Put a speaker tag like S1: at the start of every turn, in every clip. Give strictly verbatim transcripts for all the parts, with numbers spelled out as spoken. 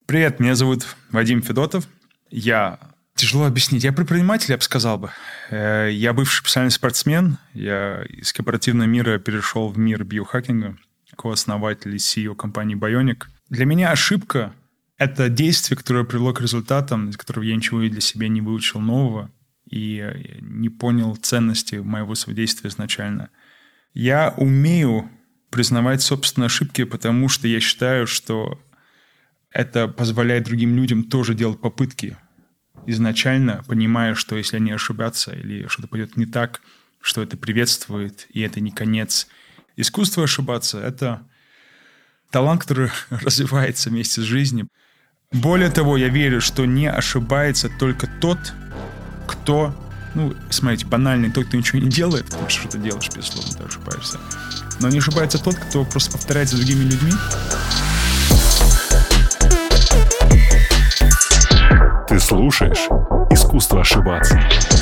S1: Привет, меня зовут Вадим Федотов. Я... Тяжело объяснить. Я предприниматель, я бы сказал бы. Я бывший профессиональный спортсмен. Я из корпоративного мира перешел в мир биохакинга, кооснователь и си и о компании Bionic. Для меня ошибка – это действие, которое привело к результатам, из которого я ничего для себя не выучил нового и не понял ценности моего действия изначально. Я умею признавать собственные ошибки, потому что я считаю, что это позволяет другим людям тоже делать попытки, изначально понимая, что если они ошибятся или что-то пойдет не так, что это приветствует, и это не конец. Искусство ошибаться – это талант, который развивается вместе с жизнью. Более того, я верю, что не ошибается только тот, кто, ну, смотрите, банальный, тот, кто ничего не делает, потому что что ты делаешь, безусловно, ты ошибаешься. Но не ошибается тот, кто просто повторяет за другими людьми.
S2: Ты слушаешь «Искусство ошибаться».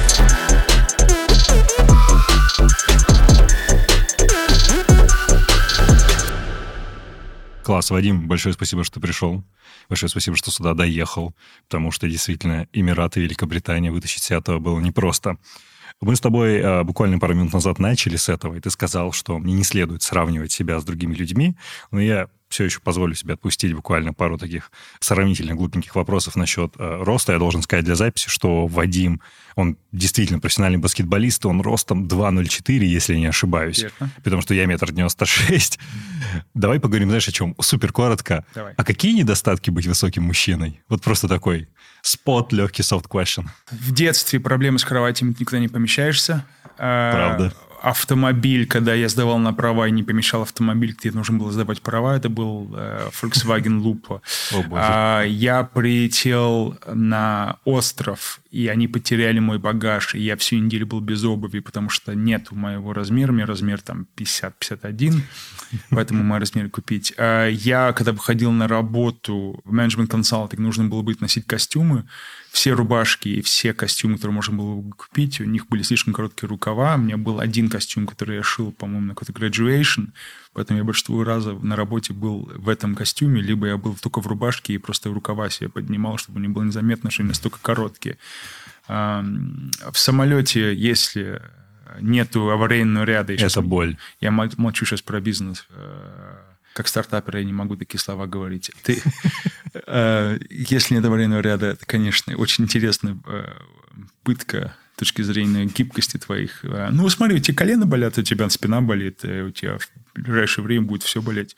S2: Класс, Вадим, большое спасибо, что ты пришел. Большое спасибо, что сюда доехал, потому что действительно Эмираты и Великобритания вытащить с этого было непросто. Мы с тобой а, буквально пару минут назад начали с этого, и ты сказал, что мне не следует сравнивать себя с другими людьми, но я все еще позволю себе отпустить буквально пару таких сравнительно глупеньких вопросов насчет э, роста. Я должен сказать для записи, что Вадим, он действительно профессиональный баскетболист, он ростом два ноль четыре, если я не ошибаюсь.
S1: Верно.
S2: Потому что я метр девяносто шесть. Давай поговорим, знаешь, о чем? Супер коротко.
S1: Давай.
S2: А какие недостатки быть высоким мужчиной? Вот просто такой спот, легкий soft question.
S1: В детстве проблемы с кроватями, ты никуда не помещаешься.
S2: Правда.
S1: Автомобиль, когда я сдавал на права и не помещал автомобиль, где нужно было сдавать права, это был э, Volkswagen Lupo.
S2: О, боже.
S1: А, я прилетел на остров, и они потеряли мой багаж, и я всю неделю был без обуви, потому что нет моего размера, у меня размер там пятьдесят пятьдесят один, поэтому мой размер купить. А я, когда выходил на работу в менеджмент консалтинг, нужно было быть носить костюмы. Все рубашки и все костюмы, которые можно было купить, у них были слишком короткие рукава. У меня был один костюм, который я шил, по-моему, на какой-то graduation, поэтому я большинство разов на работе был в этом костюме, либо я был только в рубашке и просто рукава себе поднимал, чтобы не было незаметно, что они настолько короткие. В самолете, если нету аварийного ряда...
S2: Это
S1: сейчас,
S2: боль.
S1: Я молчу сейчас про бизнес. Как стартапер я не могу такие слова говорить. Ты, э, если нет аварийного ряда, это, конечно, очень интересная э, пытка с точки зрения гибкости твоих. Ну, смотри, у тебя колено болят, у тебя спина болит, у тебя в ближайшее время будет все болеть.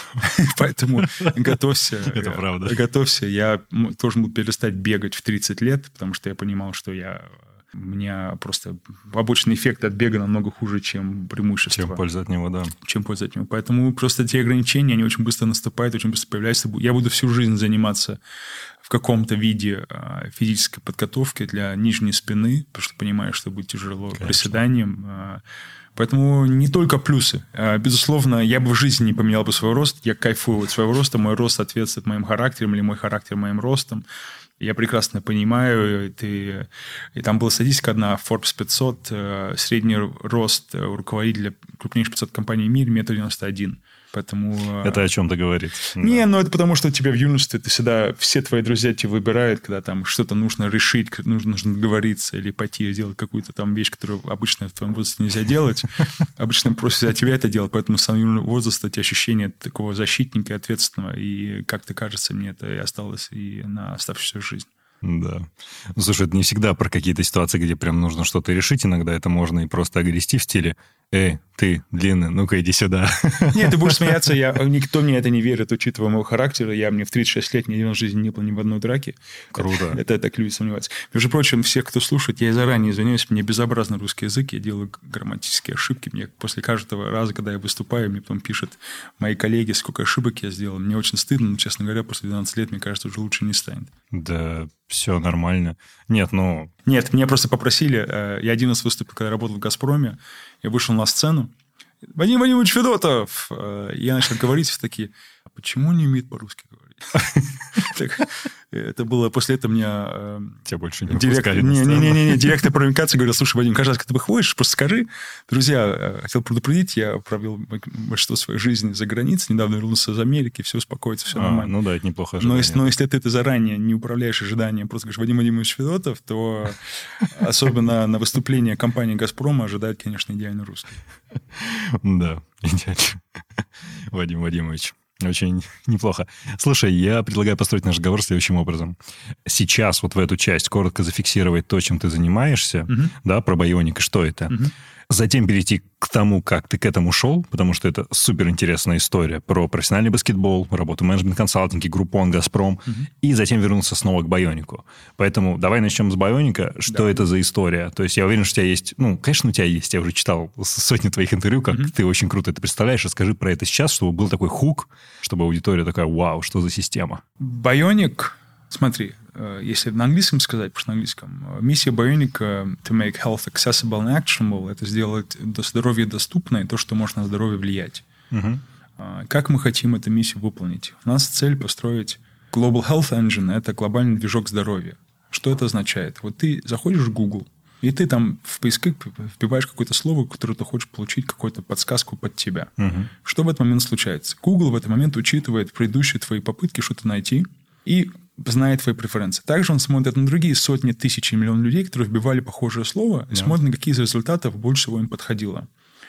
S1: Поэтому готовься.
S2: Это правда.
S1: Готовься. Я должен был перестать бегать в тридцать лет, потому что я понимал, что я... У меня просто побочный эффект от бега намного хуже, чем преимущество.
S2: Чем польза от него, да.
S1: Чем польза от него. Поэтому просто те ограничения, они очень быстро наступают, очень быстро появляются. Я буду всю жизнь заниматься в каком-то виде физической подготовки для нижней спины, потому что понимаю, что будет тяжело Конечно. Приседанием. Поэтому не только плюсы. Безусловно, я бы в жизни не поменял бы свой рост. Я кайфую от своего роста. Мой рост соответствует моим характерам или мой характер моим ростом. Я прекрасно понимаю, ты... и там была статистика одна, Forbes пятьсот, средний рост руководителя крупнейших пятисот компаний в мире метр девяносто один. Поэтому...
S2: Это о чем-то говорит.
S1: Не,
S2: да.
S1: ну это потому, что у тебя в юности ты всегда... Все твои друзья тебя выбирают, когда там что-то нужно решить, нужно, нужно договориться или пойти сделать какую-то там вещь, которую обычно в твоем возрасте нельзя делать. Обычно просят от тебя это делать, поэтому с самого возраста эти ощущения такого защитника и ответственного. И как-то кажется, мне это и осталось и на оставшуюся жизнь.
S2: Да. Ну, слушай, это не всегда про какие-то ситуации, где прям нужно что-то решить. Иногда это можно и просто огрести в стиле «Эй, ты, длинный, ну-ка иди сюда».
S1: Нет, ты будешь смеяться, я, никто мне это не верит, учитывая моего характера. Я мне в тридцать шесть лет ни один в жизни не был ни в одной драке.
S2: Круто.
S1: Это, это так люди сомневаются. Между прочим, всех, кто слушает, я заранее извиняюсь, мне безобразный русский язык, я делаю грамматические ошибки. Мне после каждого раза, когда я выступаю, мне потом пишут мои коллеги, сколько ошибок я сделал. Мне очень стыдно, но, честно говоря, после двенадцати лет, мне кажется, уже лучше не станет.
S2: Да, все нормально. Нет, ну...
S1: Нет, меня просто попросили. Я один раз выступил, когда работал в «Газпроме». Я вышел на сцену. Вадим Вадимович Федотов. Я начал говорить, все такие, а почему он не умеет по-русски говорить? Это было после этого меня... Э,
S2: Тебя больше не
S1: директор,
S2: выпускали.
S1: Не, не, не, не, не, директор по коммуникации говорил, слушай, Вадим, каждый раз, когда ты выходишь, просто скажи, друзья, хотел предупредить, я провел большинство своей жизни за границей, недавно вернулся из Америки, все успокоится, все а, нормально.
S2: Ну да, это неплохо.
S1: Но если, но если ты, ты заранее не управляешь ожиданием, просто говоришь, Вадим Вадимович Федотов, то особенно на выступление компании «Газпрома» ожидает, конечно, идеальный русский.
S2: Да, идеально. Вадим Вадимович. Очень неплохо. Слушай, я предлагаю построить наш разговор следующим образом. Сейчас вот в эту часть коротко зафиксировать то, чем ты занимаешься, uh-huh. да, про Bionic и что это. Uh-huh. Затем перейти к тому, как ты к этому шел, потому что это суперинтересная история про профессиональный баскетбол, работу в менеджмент-консалтинге, Группон, Газпром, uh-huh. и затем вернуться снова к Бионику. Поэтому давай начнем с Бионика. Что да. это за история? То есть я уверен, что у тебя есть... Ну, конечно, у тебя есть. Я уже читал сотни твоих интервью, как uh-huh. ты очень круто это представляешь. Расскажи про это сейчас, чтобы был такой хук, чтобы аудитория такая, вау, что за система?
S1: Бионик... Смотри, если на английском сказать, потому что на английском, миссия Bionic to make health accessible and actionable, это сделать здоровье доступное, то, что может на здоровье влиять. Uh-huh. Как мы хотим эту миссию выполнить? У нас цель построить Global Health Engine, это глобальный движок здоровья. Что это означает? Вот ты заходишь в Google, и ты там в поисковик вбиваешь какое-то слово, которое ты хочешь получить, какую-то подсказку под тебя. Uh-huh. Что в этот момент случается? Google в этот момент учитывает предыдущие твои попытки что-то найти и знает твои преференции. Также он смотрит на другие сотни тысяч и миллион людей, которые вбивали похожее слово, и yeah. смотрит, на какие из результатов больше всего им подходило.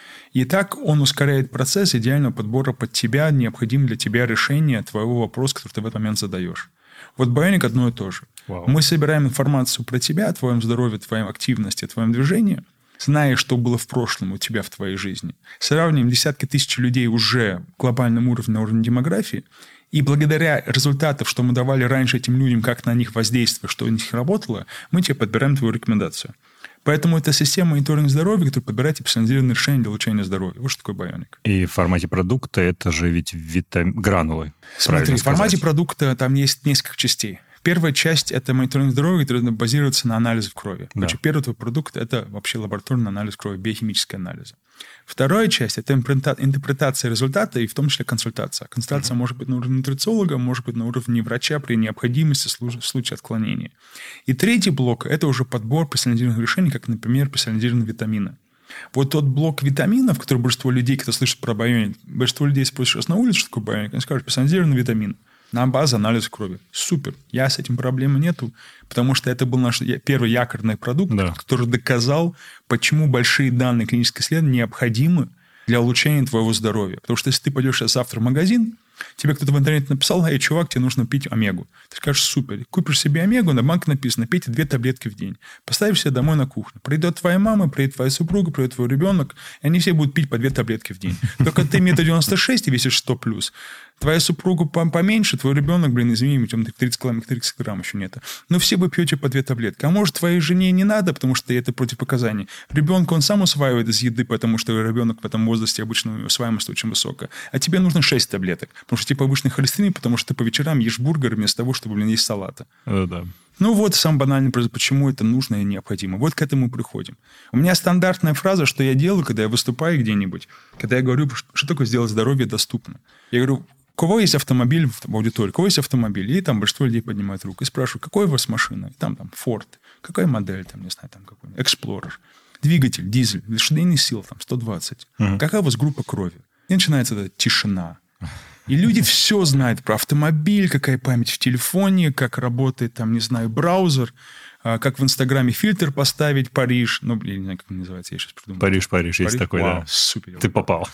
S1: И так он ускоряет процесс идеального подбора под тебя, необходимое для тебя решение твоего вопроса, который ты в этот момент задаешь. Вот Bionic одно и то же. Wow. Мы собираем информацию про тебя, о твоем здоровье, твоей активности, о твоем движении, зная, что было в прошлом у тебя в твоей жизни. Сравниваем десятки тысяч людей уже в глобальном уровне, на уровне демографии, и благодаря результатам, что мы давали раньше этим людям, как на них воздействие, что у них работало, мы тебе подбираем твою рекомендацию. Поэтому это система мониторинга здоровья, которая подбирает персонализированные решения для улучшения здоровья. Вот что такое Bionic.
S2: И в формате продукта это же ведь витам... гранулы.
S1: Смотри, в формате продукта там есть несколько частей. Первая часть – это мониторинг здоровья, который базируется на анализе в крови. Да. Значит, первый твой продукт – это вообще лабораторный анализ крови, биохимический анализ. Вторая часть – это интерпретация результата и в том числе консультация. Консультация uh-huh. может быть на уровне нутрициолога, может быть на уровне врача при необходимости в случае отклонения. И третий блок – это уже подбор персонализированных решений, как, например, персонализированные витамины. Вот тот блок витаминов, который большинство людей, когда слышат про Bionic, большинство людей спросят на улице, что такое Bionic, они скажут персонализированный витамин. На базе анализа крови. Супер. Я с этим проблемы нету, потому что это был наш первый якорный продукт, да. который доказал, почему большие данные клинических исследований необходимы для улучшения твоего здоровья. Потому что если ты пойдешь завтра в магазин, тебе кто-то в интернете написал, эй, чувак, тебе нужно пить омегу. Ты скажешь, супер. Купишь себе омегу, на банке написано, пейте две таблетки в день. Поставишь себе домой на кухню. Придет твоя мама, придет твоя супруга, придет твой ребенок, и они все будут пить по две таблетки в день. Только ты метр девяносто шесть и весишь сто плюс. Твоя супруга поменьше, твой ребенок, блин, извини, у тебя тридцать грамм еще нет. Но все вы пьете по две таблетки. А может, твоей жене не надо, потому что это противопоказание. Ребенка он сам усваивает из еды, потому что ребенок в этом возрасте обычно усваиваемость очень высокая. А тебе нужно шесть таблеток. Потому что тебе повышенный холестерин, потому что ты по вечерам ешь бургер вместо того, чтобы, блин, есть салата.
S2: Э, да.
S1: Ну вот самый банальный вопрос, почему это нужно и необходимо. Вот к этому мы приходим. У меня стандартная фраза, что я делаю, когда я выступаю где-нибудь, когда я говорю, что такое сделать здоровье доступно. Я говорю, у кого есть автомобиль в аудитории, у кого есть автомобиль, и там большинство людей поднимает руку и спрашивают, какой у вас машина? И там, там, Ford, какая модель, там, не знаю, там, какой Explorer, двигатель, дизель, лошадиных сил, там, сто двадцать. Uh-huh. Какая у вас группа крови? И начинается эта тишина. И люди все знают про автомобиль, какая память в телефоне, как работает, там, не знаю, браузер, как в Инстаграме фильтр поставить, Париж. Ну, блин, не знаю, как он называется, я сейчас придумал.
S2: Париж, Париж, Париж? Есть такой, Вау, да.
S1: Супер.
S2: Ты попал.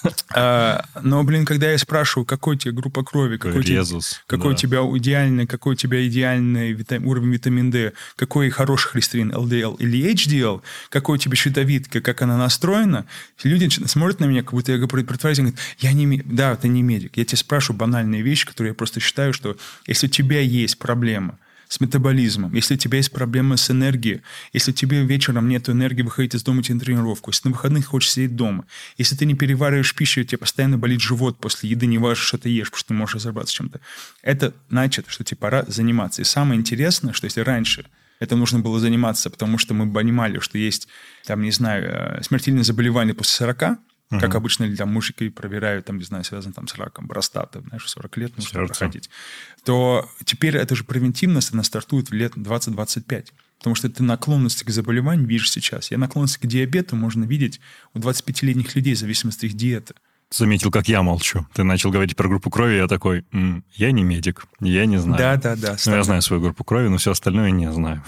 S1: А, но, блин, когда я спрашиваю, какой у тебя группа крови, какой,
S2: Резус,
S1: тебе, какой да. у тебя идеальный, какой у тебя идеальный витам, уровень витамин D, какой хороший холестерин, эл ди эл или эйч ди эл, какой у тебя щитовидка, как она настроена, люди смотрят на меня, как будто я говорю, говорят, я не медик. Да, ты не медик. Я тебя спрашиваю банальные вещи, которые я просто считаю, что если у тебя есть проблема с метаболизмом, если у тебя есть проблемы с энергией, если тебе вечером нет энергии выходить из дома идти на тренировку, если на выходных хочешь сидеть дома, если ты не перевариваешь пищу, у тебя постоянно болит живот после еды, не важно, что ты ешь, потому что ты можешь разобраться с чем-то, это значит, что тебе пора заниматься. И самое интересное, что если раньше это нужно было заниматься, потому что мы понимали, что есть, там, не знаю, смертельные заболевания после сорока, Uh-huh. Как обычно, или там мужики проверяют, там, не знаю, связано там с раком простаты, знаешь, в сорок лет нужно Сердце. проходить. То теперь это же превентивность, она стартует в лет двадцать-двадцать пять. Потому что ты наклонности к заболеванию видишь сейчас. Я наклонности к диабету можно видеть у двадцатипятилетних людей в зависимости от их диеты.
S2: Заметил, как я молчу. Ты начал говорить про группу крови, я такой, М, я не медик, я не знаю.
S1: Да, да, да.
S2: Ну, я знаю свою группу крови, но все остальное не знаю.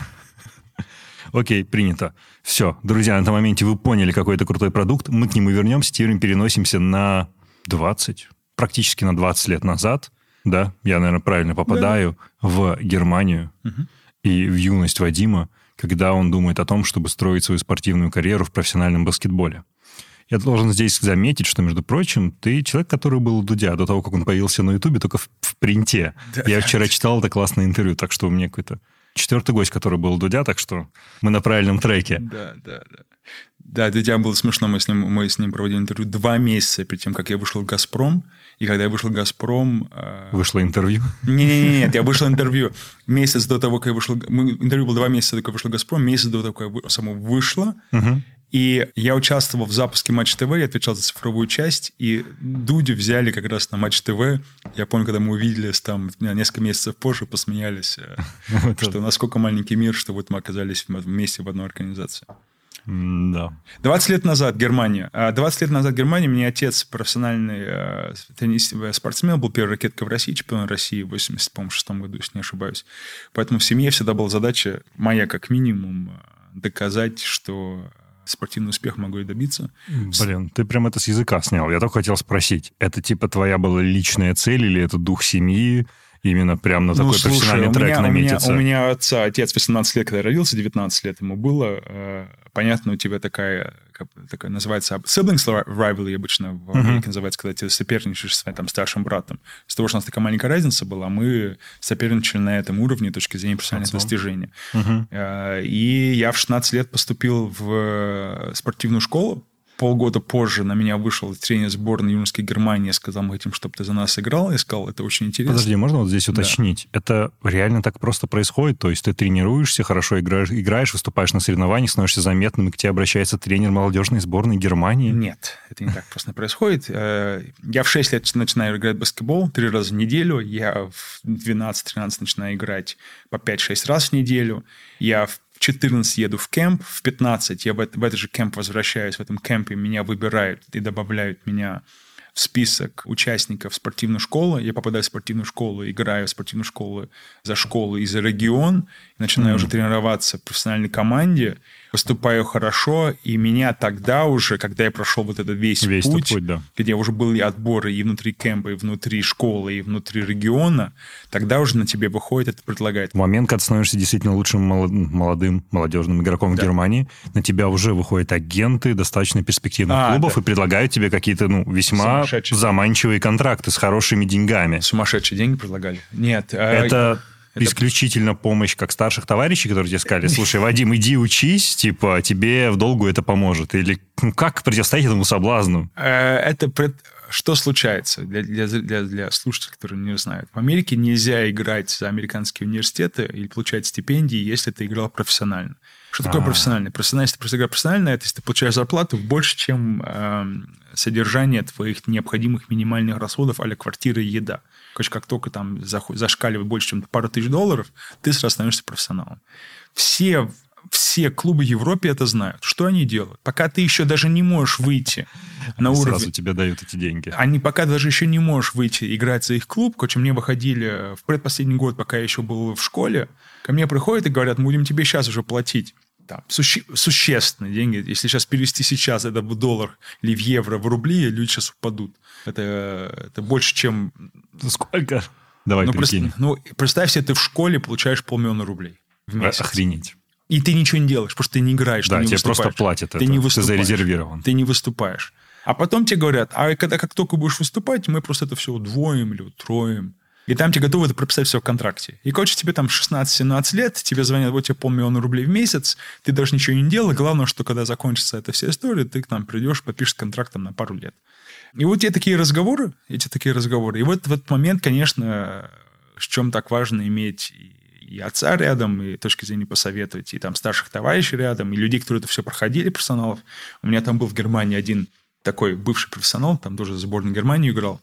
S2: Окей, принято. Все, друзья, на этом моменте вы поняли, какой это крутой продукт. Мы к нему вернемся, теперь переносимся на двадцать, практически на двадцать лет назад. Да, я, наверное, правильно попадаю да. в Германию угу. и в юность Вадима, когда он думает о том, чтобы строить свою спортивную карьеру в профессиональном баскетболе. Я должен здесь заметить, что, между прочим, ты человек, который был у Дудя до того, как он появился на Ютубе, только в, в принте. Да. Я вчера читал это классное интервью, так что у меня какой-то четвертый гость, который был у Дудя, так что мы на правильном треке.
S1: Да, да, да. Да, Дудя было смешно, мы с ним, мы с ним проводили интервью два месяца перед тем, как я вышел в «Газпром». И когда я вышел в «Газпром»...
S2: Вышло интервью?
S1: Нет, я вышел интервью месяц до того, как я вышел... Интервью было два месяца до того, как я вышел в «Газпром», месяц до того, как я само вышло. Угу. И я участвовал в запуске Матч ТВ, я отвечал за цифровую часть, и Дудю взяли как раз на Матч ТВ. Я помню, когда мы увиделись там несколько месяцев позже, посмеялись, что насколько маленький мир, что вот мы оказались вместе в одной организации.
S2: Да.
S1: двадцать лет назад Германия. двадцать лет назад Германия. Мне отец профессиональный теннис, спортсмен, был первой ракеткой в России, чемпион России в восемьдесят шестом году, если не ошибаюсь. Поэтому в семье всегда была задача, моя как минимум, доказать, что спортивный успех могу и добиться.
S2: Блин, ты прям это с языка снял. Я только хотел спросить, это типа твоя была личная цель или это дух семьи? Именно прям на такой ну, слушай, профессиональный трек
S1: меня,
S2: наметиться?
S1: У меня, у меня отца, отец восемнадцать лет, когда я родился, девятнадцать лет ему было. Э, понятно, у тебя такая, как, такая называется siblings rivalry обычно в Америке uh-huh. называется, когда ты соперничаешь с своим там, старшим братом. С того, что у нас такая маленькая разница была, мы соперничали на этом уровне с точки зрения профессиональных достижений. Uh-huh. Э, и я в шестнадцать лет поступил в спортивную школу. Полгода позже на меня вышел тренер сборной юношеской Германии, сказал, мы хотим, чтобы ты за нас играл. Я сказал, это очень интересно.
S2: Подожди, можно вот здесь уточнить? Да. Это реально так просто происходит? То есть ты тренируешься, хорошо играешь, играешь, выступаешь на соревнованиях, становишься заметным, и к тебе обращается тренер молодежной сборной Германии?
S1: Нет, это не так просто происходит. Я в шесть лет начинаю играть в баскетбол три раза в неделю. Я в двенадцать-тринадцать начинаю играть по пять-шесть раз в неделю. Я в В четырнадцать еду в кемп, в пятнадцать я в, это, в этот же кемп возвращаюсь, в этом кемпе меня выбирают и добавляют меня в список участников спортивной школы. Я попадаю в спортивную школу, играю в спортивную школу за школу и за регион, начинаю mm-hmm. уже тренироваться в профессиональной команде, выступаю хорошо, и меня тогда уже, когда я прошел вот этот весь, весь путь, путь да. где уже были отборы и внутри кемпа, и внутри школы, и внутри региона, тогда уже на тебе выходит это предлагает.
S2: В момент, когда ты становишься действительно лучшим молодым, молодежным игроком да. в Германии, на тебя уже выходят агенты достаточно перспективных а, клубов да. и предлагают тебе какие-то ну, весьма заманчивые контракты с хорошими деньгами.
S1: Сумасшедшие деньги предлагали? Нет.
S2: Это... Это... Исключительно помощь как старших товарищей, которые тебе сказали, слушай, Вадим, иди учись, типа, тебе в долгу это поможет. Или ну, как противостоять этому соблазну?
S1: Это что случается для, для, для, для слушателей, которые не знают? В Америке нельзя играть за американские университеты или получать стипендии, если ты играл профессионально. Что такое А-а-а. профессионально? Профессионально, если ты просто играешь профессионально, это если ты получаешь зарплату больше, чем э, содержание твоих необходимых минимальных расходов а-ля квартира и еда. Короче, как только там зашкаливает больше, чем пару тысяч долларов, ты сразу становишься профессионалом. Все, все клубы в Европе это знают. Что они делают? Пока ты еще даже не можешь выйти на
S2: они
S1: уровень...
S2: Сразу тебе дают эти деньги.
S1: Они пока даже еще не можешь выйти играть за их клуб. Короче, мне выходили в предпоследний год, пока я еще был в школе, ко мне приходят и говорят, мы будем тебе сейчас уже платить. Там, суще, существенные деньги. Если сейчас перевести сейчас это в доллар или в евро, в рубли, люди сейчас упадут. Это, это больше, чем...
S2: Сколько? Давай,
S1: ну,
S2: прикинь.
S1: Просто, ну, представь себе, ты в школе получаешь полмиллиона рублей в месяц.
S2: Охренеть.
S1: И ты ничего не делаешь, потому что ты не играешь,
S2: да,
S1: ты не
S2: тебе
S1: выступаешь.
S2: просто платят
S1: ты
S2: это.
S1: Не выступаешь.
S2: Ты зарезервирован.
S1: Ты не выступаешь. А потом тебе говорят, а когда как только будешь выступать, мы просто это все удвоим или утроим. И там тебе готовы это прописать все в контракте. И, короче, тебе там шестнадцать-семнадцать лет, тебе звонят, вот тебе полмиллиона рублей в месяц, ты даже ничего не делал. Главное, что когда закончится эта вся история, ты к нам придешь, подпишешь контракт там, на пару лет. И вот эти такие разговоры, эти такие разговоры. И вот в этот момент, конечно, в чем так важно иметь и отца рядом, и точки зрения посоветовать, и там старших товарищей рядом, и людей, которые это все проходили, персоналов. У меня там был в Германии один такой бывший профессионал, там тоже за сборную Германии играл.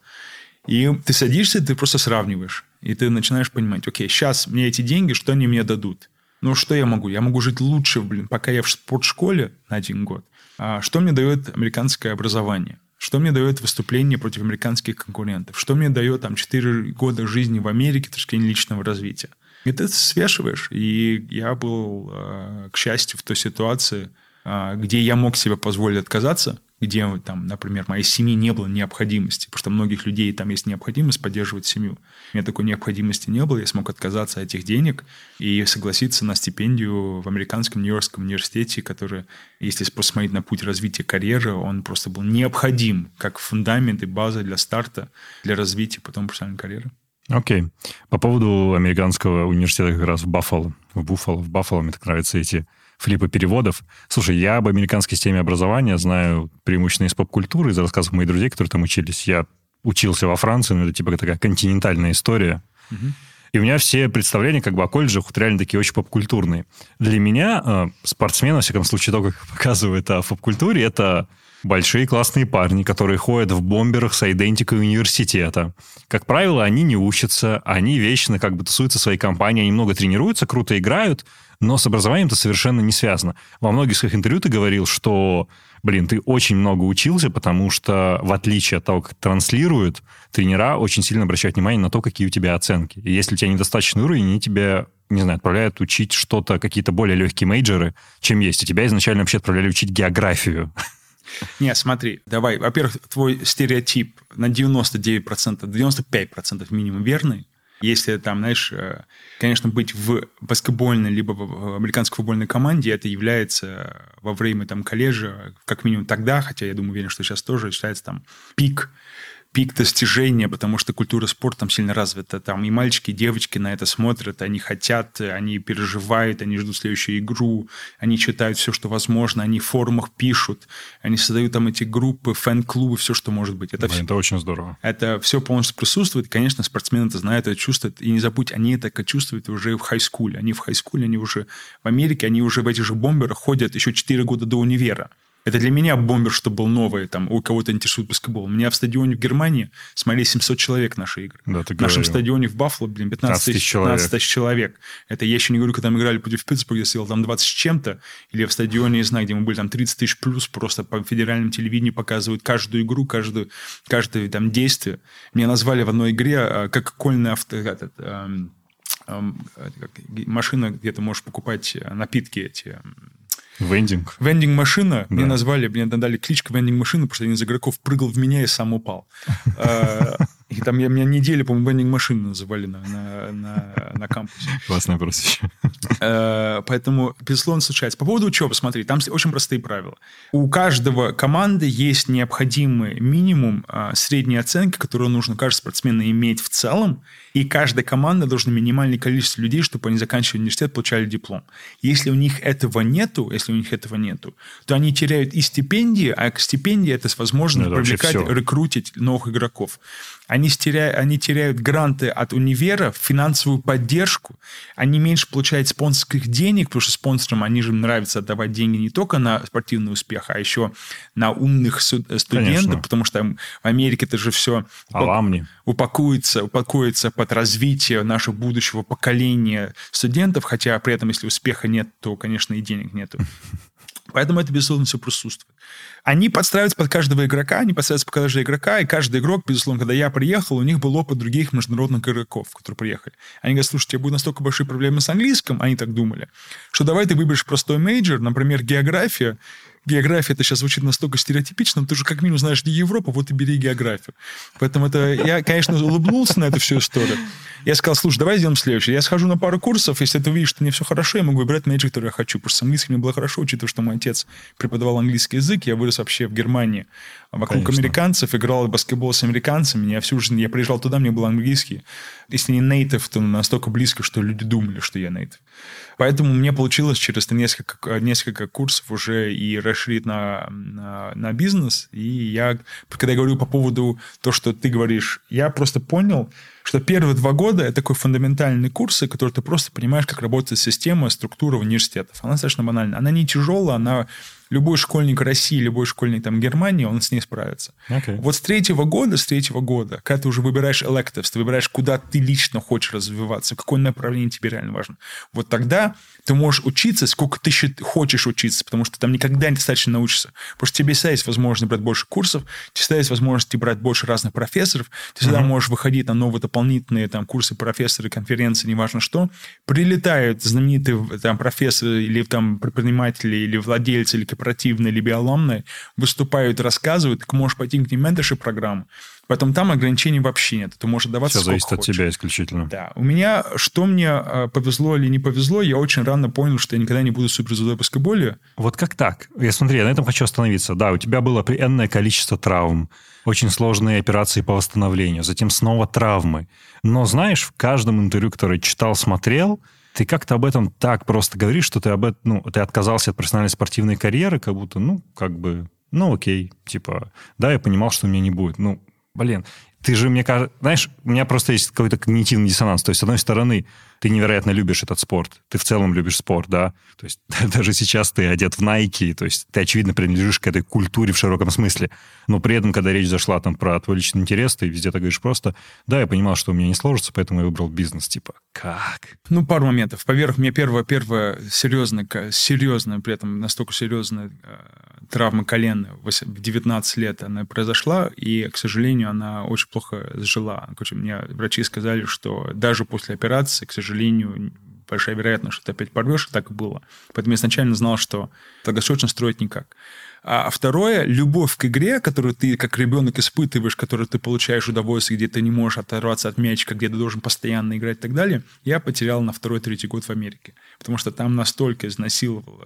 S1: И ты садишься, ты просто сравниваешь. И ты начинаешь понимать, окей, сейчас мне эти деньги, что они мне дадут? Ну, что я могу? Я могу жить лучше, блин, пока я в спортшколе на один год. А что мне дает американское образование? Что мне дает выступление против американских конкурентов? Что мне дает там четыре года жизни в Америке, так сказать, личного развития? И ты свешиваешь. И я был, к счастью, в той ситуации, где я мог себе позволить отказаться, где, там, например, моей семьи не было необходимости, потому что у многих людей там есть необходимость поддерживать семью. У меня такой необходимости не было, я смог отказаться от этих денег и согласиться на стипендию в американском Нью-Йоркском университете, который, если посмотреть на путь развития карьеры, он просто был необходим как фундамент и база для старта, для развития потом профессиональной карьеры.
S2: Окей. Okay. По поводу американского университета как раз в Баффало, в Буффало, в Баффало, мне так нравятся эти флипы переводов. Слушай, я об американской системе образования знаю преимущественно из поп-культуры, из рассказов моих друзей, которые там учились. Я учился во Франции, но это типа такая континентальная история. Uh-huh. И у меня все представления как бы о колледжах вот реально такие очень поп-культурные. Для меня э, спортсмен, во всяком случае, то, как показывает о поп-культуре, это большие классные парни, которые ходят в бомберах с идентикой университета. Как правило, они не учатся, они вечно как бы тусуются в своей компании, они много тренируются, круто играют, но с образованием это совершенно не связано. Во многих своих интервью ты говорил, что, блин, ты очень много учился, потому что, в отличие от того, как транслируют, тренера очень сильно обращают внимание на то, какие у тебя оценки. И если у тебя недостаточный уровень, они тебя, не знаю, отправляют учить что-то, какие-то более легкие мейджоры, чем есть. И тебя изначально вообще отправляли учить географию.
S1: Не, смотри, давай. Во-первых, твой стереотип на девяносто девять процентов, девяносто пять процентов минимум верный. Если там, знаешь, конечно, быть в баскетбольной либо в американской футбольной команде, это является во время там колледжа, как минимум тогда, хотя я думаю, уверен, что сейчас тоже считается там пик, пик достижения, потому что культура спорта там сильно развита. Там и мальчики, и девочки на это смотрят, они хотят, они переживают, они ждут следующую игру, они читают все, что возможно, они в форумах пишут, они создают там эти группы, фэн-клубы, все, что может быть. Это,
S2: да,
S1: все,
S2: это очень здорово.
S1: Это все полностью присутствует. Конечно, спортсмены это знают, это чувствуют. И не забудь, они это чувствуют уже в хай-скуле. Они в хай-скуле, они уже в Америке, они уже в этих же бомберах ходят еще четыре года до универа. Это для меня бомбер, что был новый, там, у кого-то интересует баскетбол. У меня в стадионе в Германии смотрели семьсот человек наши игры.
S2: Да, ты
S1: в нашем
S2: говорил.
S1: стадионе в Баффало, блин, пятнадцать тысяч человек. Это я еще не говорю, когда мы играли против Питтсбурга, я сидел там двадцать с чем-то, или в стадионе, не знаю, где мы были, там тридцать тысяч плюс, просто по федеральному телевидению показывают каждую игру, каждую, каждое там действие. Меня назвали в одной игре кока-кольный авто... Этот, эм, эм, машина, где ты можешь покупать напитки эти...
S2: Вендинг.
S1: Вендинг-машина.
S2: Да.
S1: Мне назвали, мне дали кличку вендинг-машина, потому что один из игроков прыгал в меня и сам упал. И там я, меня неделю, по-моему, вендинг-машину называли на, на, на, на кампусе.
S2: Классное прозвище.
S1: Поэтому, безусловно, случается. По поводу учебы, смотри, там очень простые правила. У каждого команды есть необходимый минимум средней оценки, которую нужно каждому спортсмену иметь в целом, и каждая команда должна минимальное количество людей, чтобы они заканчивали университет, получали диплом. Если у них этого нету, если у них этого нету, то они теряют и стипендии, а к стипендии это возможно
S2: это
S1: привлекать, рекрутить новых игроков. Они теряют, они теряют гранты от универа, финансовую поддержку, они меньше получают спонсорских денег, потому что спонсорам они же нравится отдавать деньги не только на спортивный успех, а еще на умных студентов, конечно. Потому что в Америке это же все
S2: Аламни.
S1: упакуется, упакуется под развитие нашего будущего поколения студентов, хотя при этом, если успеха нет, то, конечно, и денег нету. Поэтому это, безусловно, все присутствует. Они подстраиваются под каждого игрока, они подстраиваются под каждого игрока, и каждый игрок, безусловно, когда я приехал, у них был опыт других международных игроков, которые приехали. Они говорят, слушай, у тебя будут настолько большие проблемы с английским, они так думали, что давай ты выберешь простой мейджор, например, география. География, это сейчас звучит настолько стереотипично, но ты же как минимум знаешь, где Европа, вот и бери географию. Поэтому это я, конечно, улыбнулся на эту всю историю. Я сказал, слушай, давай сделаем следующее. Я схожу на пару курсов, если ты увидишь, что мне все хорошо, я могу выбирать мейджор, который я хочу. Потому что с английским мне было хорошо, учитывая, что мой отец преподавал английский язык, я вырос вообще в Германии вокруг конечно. Американцев, играл в баскетбол с американцами. Я всю жизнь, я приезжал туда, мне был английский. Если не нейтив, то настолько близко, что люди думали, что я нейтив. Поэтому мне получилось через несколько, несколько курсов уже и расширить на, на, на бизнес. И я, когда я говорю по поводу того, что ты говоришь, я просто понял, что первые два года это такой фундаментальный курсы, который ты просто понимаешь, как работает система, структура университетов. Она достаточно банальна. Она не тяжелая, она любой школьник России, любой школьник там, Германии, он с ней справится.
S2: Okay.
S1: Вот с третьего года, с третьего года, когда ты уже выбираешь electives, ты выбираешь, куда ты лично хочешь развиваться, какое направление тебе реально важно, вот тогда ты можешь учиться, сколько ты хочешь учиться, потому что там никогда недостаточно научишься. Потому что тебе всегда есть возможность брать больше курсов, тебе всегда есть возможность брать больше разных профессоров, ты всегда uh-huh. можешь выходить на новые дополнительные там, курсы, профессоры, конференции, неважно что. Прилетают знаменитые там, профессоры или там, предприниматели, или владельцы, или корпоративные, или биоломные, выступают, рассказывают, ты можешь пойти к ним менторшип-программу. Потом там ограничений вообще нет. Ты можешь даваться
S2: Все зависит
S1: хочешь.
S2: от тебя исключительно.
S1: Да. У меня, что мне повезло или не повезло, я очень рано понял, что я никогда не буду суперзвездой в баскетболе.
S2: Вот как так? Я смотри, я на этом хочу остановиться. Да, у тебя было энное количество травм, очень сложные операции по восстановлению, затем снова травмы. Но знаешь, в каждом интервью, которое читал, смотрел, ты как-то об этом так просто говоришь, что ты, об этом, ну, ты отказался от профессиональной спортивной карьеры, как будто, ну, как бы, ну, окей, типа, да, я понимал, что у меня не будет. Ну, блин, ты же, мне кажется, знаешь, у меня просто есть какой-то когнитивный диссонанс. То есть, с одной стороны, ты невероятно любишь этот спорт. Ты в целом любишь спорт, да. То есть, даже сейчас ты одет в Nike, то есть, ты, очевидно, принадлежишь к этой культуре в широком смысле. Но при этом, когда речь зашла там про твой личный интерес, ты везде так говоришь просто, да, я понимал, что у меня не сложится, поэтому я выбрал бизнес. Типа, как?
S1: Ну, пару моментов. Во-первых, у меня первая, первая серьезная, серьезная, при этом настолько серьезная травма колена в девятнадцать лет она произошла, и, к сожалению, она очень плохо зажила. Короче, мне врачи сказали, что даже после операции, к сожалению, большая вероятность, что ты опять порвешь, и так и было. Поэтому я изначально знал, что долгосрочно строить никак. А второе, любовь к игре, которую ты как ребенок испытываешь, которую ты получаешь удовольствие, где ты не можешь оторваться от мячика, где ты должен постоянно играть и так далее, я потерял на второй-третий год в Америке. Потому что там настолько изнасиловал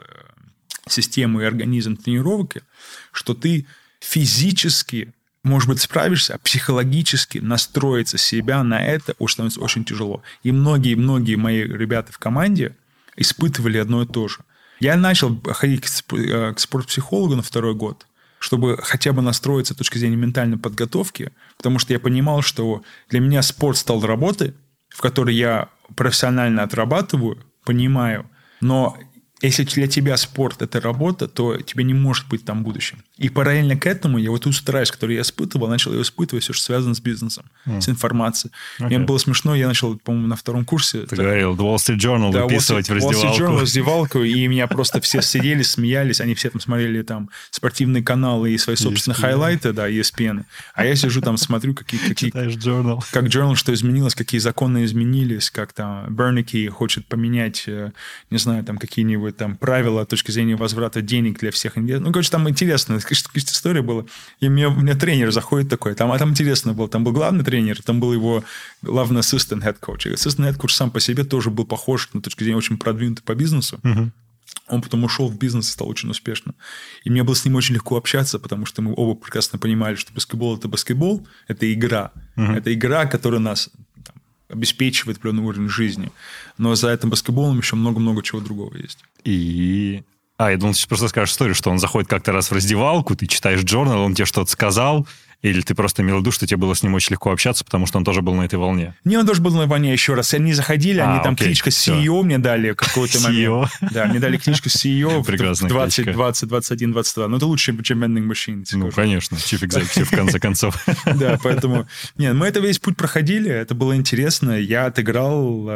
S1: систему и организм тренировки, что ты физически, может быть, справишься, а психологически настроиться себя на это уж становится очень тяжело. И многие-многие мои ребята в команде испытывали одно и то же. Я начал ходить к спортпсихологу на второй год, чтобы хотя бы настроиться с точки зрения ментальной подготовки, потому что я понимал, что для меня спорт стал работой, в которой я профессионально отрабатываю, понимаю, но если для тебя спорт – это работа, то тебе не может быть там будущего. И параллельно к этому я вот ту страсть, которую я испытывал, начал ее испытывать, все, что связано с бизнесом, mm. с информацией. Okay. Мне было смешно, я начал, по-моему, на втором курсе...
S2: Ты так, говорил, Wall Street Journal да, выписывать Wall Street, в раздевалку.
S1: Wall Street Journal в раздевалку, и меня просто все сидели, смеялись, они все там смотрели там спортивные каналы и свои собственные хайлайты, да, и эс пи эн. А я сижу там, смотрю, какие... какие
S2: Читаешь journal.
S1: Как journal, что изменилось, какие законы изменились, как там Бернеке хочет поменять, не знаю, там какие-нибудь там правила с точки зрения возврата денег для всех инвесторов. Ну, короче, там интересная история была. И мне, у меня тренер заходит такой. Там, а там интересно было. Там был главный тренер, там был его главный ассистент head coach. И ассистент head coach сам по себе тоже был похож на точку зрения очень продвинутый по бизнесу. Uh-huh. Он потом ушел в бизнес и стал очень успешным. И мне было с ним очень легко общаться, потому что мы оба прекрасно понимали, что баскетбол – это баскетбол, это игра. Uh-huh. Это игра, которая нас там обеспечивает определенный уровень жизни. Но за этим баскетболом еще много-много чего другого есть.
S2: И... А, я думал, ты просто скажешь историю, что он заходит как-то раз в раздевалку, ты читаешь journal, он тебе что-то сказал, или ты просто имел в виду, что тебе было с ним очень легко общаться, потому что он тоже был на этой волне?
S1: Не, он тоже был на волне еще раз. Они заходили, а, они там окей, кличка си и о все. Мне дали какой-то момент. Да, мне дали кличку си и о в двадцать, двадцать, двадцать один, двадцать два. Ну, это лучше, чем Vending Machine.
S2: Ну, конечно, Chief Executive, в конце концов.
S1: Да, поэтому... Нет, мы это весь путь проходили, это было интересно. Я отыграл,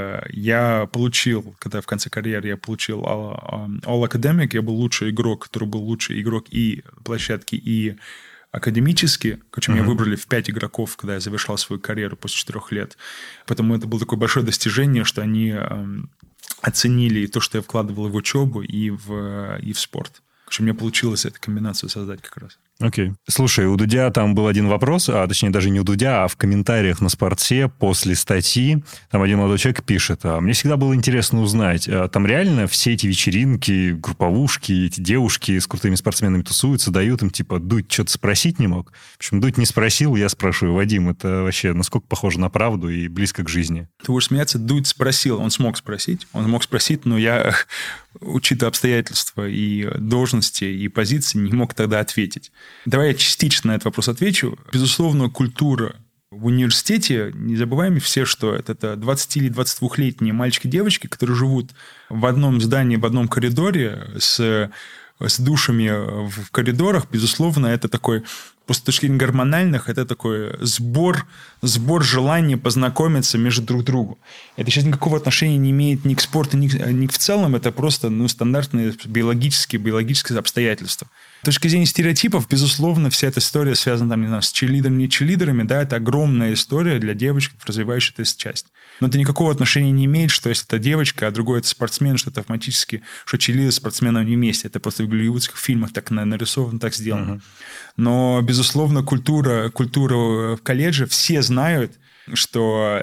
S1: я получил, когда в конце карьеры я получил All Academic, я был лучший игрок, который был лучший игрок и площадки, и академически, короче, uh-huh. меня выбрали в пять игроков, когда я завершал свою карьеру после четырех лет. Поэтому это было такое большое достижение, что они э, оценили то, что я вкладывал в учебу и в, и в спорт. Короче, у меня получилось эту комбинацию создать как раз.
S2: Окей. Okay. Слушай, у Дудя там был один вопрос, а точнее даже не у Дудя, а в комментариях на Спорте после статьи там один молодой человек пишет: а мне всегда было интересно узнать, а там реально все эти вечеринки, групповушки, эти девушки с крутыми спортсменами тусуются, дают им типа Дудь что-то спросить не мог? В общем, Дудь не спросил, я спрашиваю: Вадим, это вообще насколько похоже на правду и близко к жизни?
S1: Ты будешь смеяться, Дудь спросил, он смог спросить, он мог спросить, но я, учитывая обстоятельства и должности, и позиции, не мог тогда ответить. Давай я частично на этот вопрос отвечу. Безусловно, культура в университете, не забываем все, что это, это двадцати- или двадцатидвухлетние мальчики и девочки, которые живут в одном здании, в одном коридоре с с душами в коридорах, безусловно, это такой, просто с точки зрения гормональных, это такой сбор, сбор желания познакомиться между друг другом. Это сейчас никакого отношения не имеет ни к спорту, ни, ни в целом, это просто ну, стандартные биологические, биологические обстоятельства. С точки зрения стереотипов, безусловно, вся эта история связана там, не знаю, с черлидерами и черлидерами, да, это огромная история для девочек, развивающая эту часть. Но это никакого отношения не имеет, что если это девочка, а другой это спортсмен, что это автоматически, что черлидер с спортсменом не вместе. Это просто в голливудских фильмах так нарисовано, так сделано. Uh-huh. Но, безусловно, культура, культура в колледже, все знают, что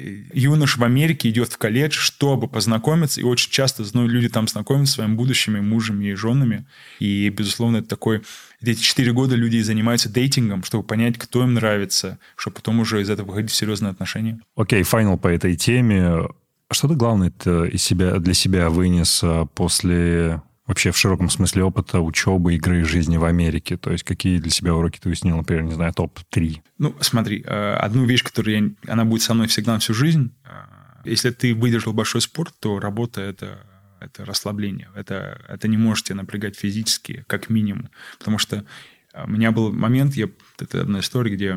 S1: юноша в Америке идет в колледж, чтобы познакомиться, и очень часто ну, люди там знакомятся с своими будущими мужами и женами. И, безусловно, это такой... Эти четыре года люди занимаются дейтингом, чтобы понять, кто им нравится, чтобы потом уже из этого выходить в серьезные отношения.
S2: Окей, okay, финал по этой теме. Что ты главное из себя, для себя вынес после... Вообще в широком смысле опыта учебы, игры и жизни в Америке? То есть какие для себя уроки ты уяснил, например, не знаю, топ три?
S1: Ну, смотри, одну вещь, которая я, она будет со мной всегда на всю жизнь. Если ты выдержал большой спорт, то работа – это, это расслабление. Это, это не может тебя напрягать физически, как минимум. Потому что у меня был момент, я, это одна история, где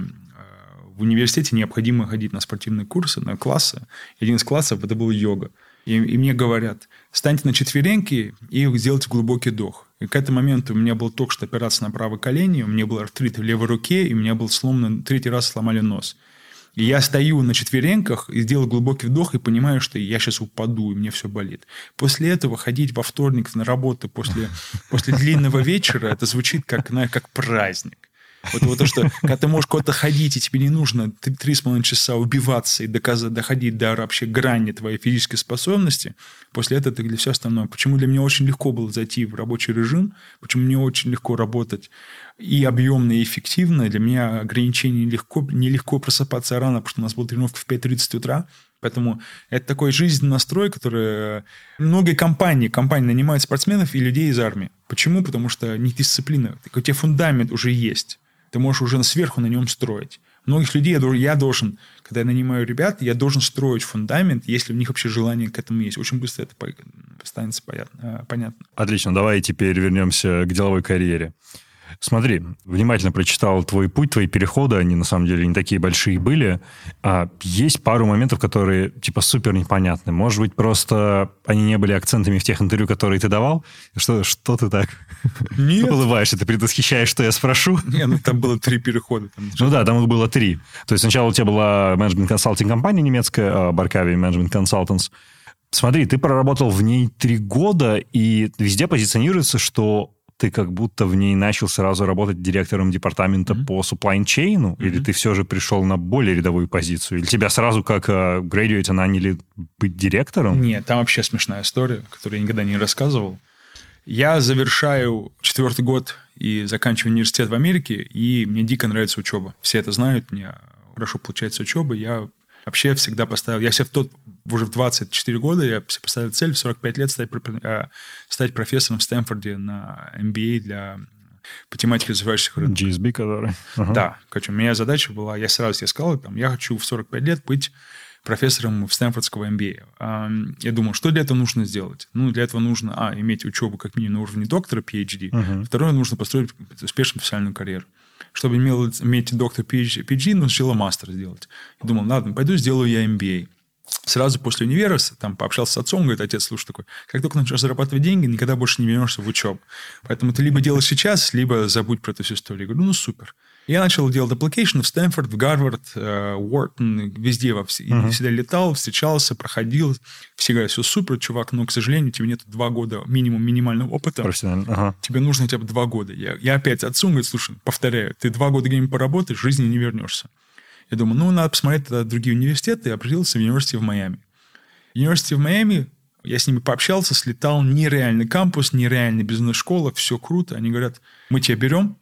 S1: в университете необходимо ходить на спортивные курсы, на классы. Один из классов – это был йога. И, и мне говорят, встаньте на четвереньки и сделайте глубокий вдох. И к этому моменту у меня был только что операция на правое колени, у меня был артрит в левой руке, и у меня был сломан, третий раз сломали нос. И я стою на четвереньках и делаю глубокий вдох и понимаю, что я сейчас упаду, и мне все болит. После этого ходить во вторник на работу после, после длинного вечера, это звучит как, как праздник. Вот, вот то, что когда ты можешь куда-то ходить, и тебе не нужно три с половиной часа убиваться и доказать, доходить до вообще грани твоей физической способности, после этого ты для всего остального. Почему для меня очень легко было зайти в рабочий режим, почему мне очень легко работать и объемно, и эффективно. Для меня ограничение нелегко, нелегко просыпаться рано, потому что у нас была тренировка в пять тридцать утра. Поэтому это такой жизненный настрой, который... Многие компании, компании нанимают спортсменов и людей из армии. Почему? Потому что не дисциплина. У тебя фундамент уже есть. Ты можешь уже сверху на нем строить. Многих людей я должен, я должен, когда я нанимаю ребят, я должен строить фундамент, если у них вообще желание к этому есть. Очень быстро это станет понятно.
S2: Отлично, давай теперь вернемся к деловой карьере. Смотри, внимательно прочитал твой путь, твои переходы, они на самом деле не такие большие были. А есть пару моментов, которые типа супер непонятны. Может быть, просто они не были акцентами в тех интервью, которые ты давал? Что, что ты так
S1: Нет.
S2: улыбаешься? Ты предвосхищаешь, что я спрошу?
S1: Нет, ну там было три перехода. Там,
S2: ну да, там их было три. То есть сначала у тебя была менеджмент-консалтинг-компания немецкая, Barkawi Management Consultants. Смотри, ты проработал в ней три года, и везде позиционируется, что ты как будто в ней начал сразу работать директором департамента mm-hmm. по supply chain, mm-hmm. или ты все же пришел на более рядовую позицию? Или тебя сразу как uh, graduate наняли быть директором?
S1: Нет, там вообще смешная история, которую я никогда не рассказывал. Я завершаю четвертый год и заканчиваю университет в Америке, и мне дико нравится учеба. Все это знают, мне хорошо получается учеба. Я вообще всегда поставил... Я себе в тот... Уже в двадцать четыре года я себе поставил цель в сорок пять лет стать, стать профессором в Стэнфорде на эм би эй для, по тематике развивающихся рынков.
S2: джи эс би, который...
S1: Uh-huh. Да. Короче, у меня задача была... Я сразу себе сказал, там, я хочу в сорок пять лет быть профессором в Стэнфордского эм би эй. Я думал, что для этого нужно сделать? Ну, для этого нужно, а, иметь учебу как минимум на уровне доктора, пи эйч ди. Uh-huh. Второе, нужно построить успешную профессиональную карьеру. Чтобы иметь доктор пи эйч ди, нужно сначала мастер сделать. Я думал, ладно, пойду сделаю я эм би эй. Сразу после универа там пообщался с отцом, говорит, отец, слушай, такой, как только начнешь зарабатывать деньги, никогда больше не вернешься в учебу. Поэтому ты либо делаешь сейчас, либо забудь про эту всю историю. Я говорю, ну, супер. Я начал делать application в Стэнфорд, в Гарвард, Уортон, везде, во все, uh-huh. всегда летал, встречался, проходил. Все говорят, все супер, чувак, но, к сожалению, тебе нет два года минимум минимального опыта.
S2: Uh-huh.
S1: Тебе нужно хотя бы два года. Я, я опять отцу говорю, слушай, повторяю, ты два года где-нибудь поработаешь, в жизни не вернешься. Я думаю, ну, надо посмотреть тогда другие университеты. Я обратился в университет в Майами. Университет в Майами, я с ними пообщался, слетал, нереальный кампус, нереальная бизнес-школа, все круто. Они говорят, мы тебя берем.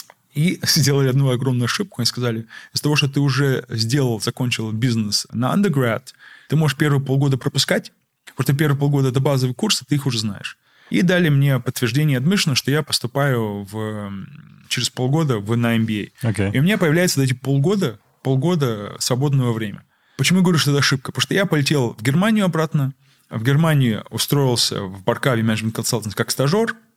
S1: И сделали одну огромную ошибку. Они сказали, из-за того, что ты уже сделал, закончил бизнес на undergrad, ты можешь первые полгода пропускать, потому что первые полгода это базовые курсы, ты их уже знаешь. И дали мне подтверждение admission, что я поступаю в, через полгода в, на эм би эй.
S2: Okay.
S1: И у меня появляется эти полгода, полгода свободного времени. Почему я говорю, что это ошибка? Потому что я полетел в Германию обратно, в Германию устроился в Barkawi Management Consultants как стажер,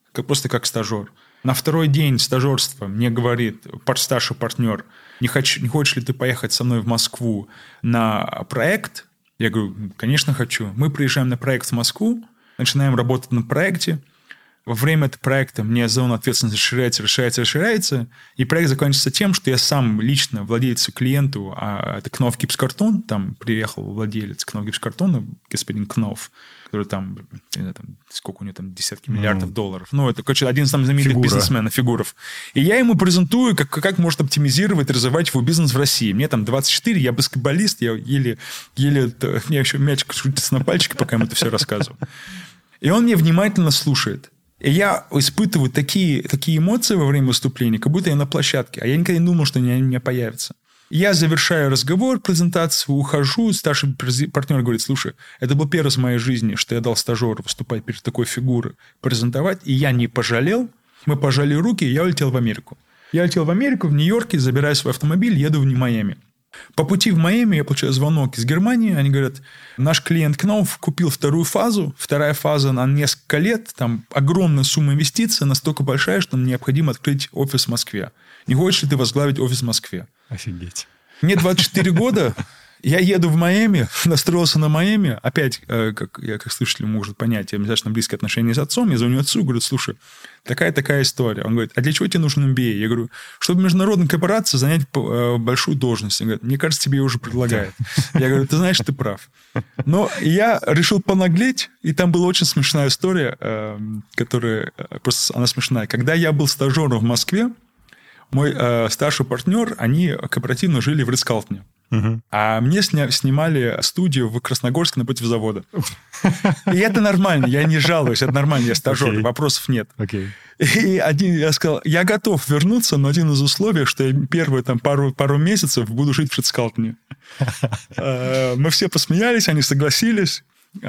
S1: как, просто как стажер. На второй день стажерства мне говорит старший партнер, не, хочу, не хочешь ли ты поехать со мной в Москву на проект? Я говорю, конечно, хочу. Мы приезжаем на проект в Москву, начинаем работать на проекте. Во время этого проекта мне зона ответственности расширяется, расширяется, расширяется, и проект заканчивается тем, что я сам лично владельцу клиенту, а это Кнов Гипскартон, там приехал владелец Кнов Гипскартона, господин Кнов, который там, не знаю, там, сколько у него там, десятки миллиардов mm. долларов. Ну, это, короче, один из там знаменитых Фигура. бизнесменов, фигуров. И я ему презентую, как, как может оптимизировать, развивать его бизнес в России. Мне там двадцать четыре, я баскетболист, я еле, еле, мне еще мячик шутится на пальчике, пока ему это все рассказываю. И он мне внимательно слушает. И я испытываю такие, такие эмоции во время выступления, как будто я на площадке. А я никогда не думал, что они у меня появятся. Я завершаю разговор, презентацию, ухожу. Старший партнер говорит, слушай, это был первый раз в моей жизни, что я дал стажеру выступать перед такой фигурой, презентовать. И я не пожалел. Мы пожали руки, и я улетел в Америку. Я летел в Америку, в Нью-Йорке, забираю свой автомобиль, еду в Майами. По пути в Майами я получаю звонок из Германии. Они говорят, наш клиент Кнауф купил вторую фазу. Вторая фаза на несколько лет. Там огромная сумма инвестиций, настолько большая, что нам необходимо открыть офис в Москве. Не хочешь ли ты возглавить офис в Москве?
S2: Офигеть.
S1: Мне двадцать четыре года. Я еду в Майами, настроился на Майами. Опять, как я как слушатель может понять, я достаточно близкие отношения с отцом. Я звоню отцу и говорю, слушай, такая-такая история. Он говорит, а для чего тебе нужен эм би эй? Я говорю, чтобы международная корпорация занять большую должность. Он говорит, мне кажется, тебе ее уже предлагают. Я говорю, ты знаешь, ты прав. Но я решил понаглеть, и там была очень смешная история, которая просто она смешная. Когда я был стажером в Москве, мой старший партнер, они кооперативно жили в Ритц-Карлтоне. Uh-huh. А мне сня- снимали студию в Красногорске напротив завода. И это нормально, я не жалуюсь, это нормально, я стажер, okay. вопросов нет.
S2: Okay.
S1: И один, я сказал, я готов вернуться, но один из условий, что я первые там, пару, пару месяцев буду жить в Ритц-Карлтоне. Мы все посмеялись, они согласились.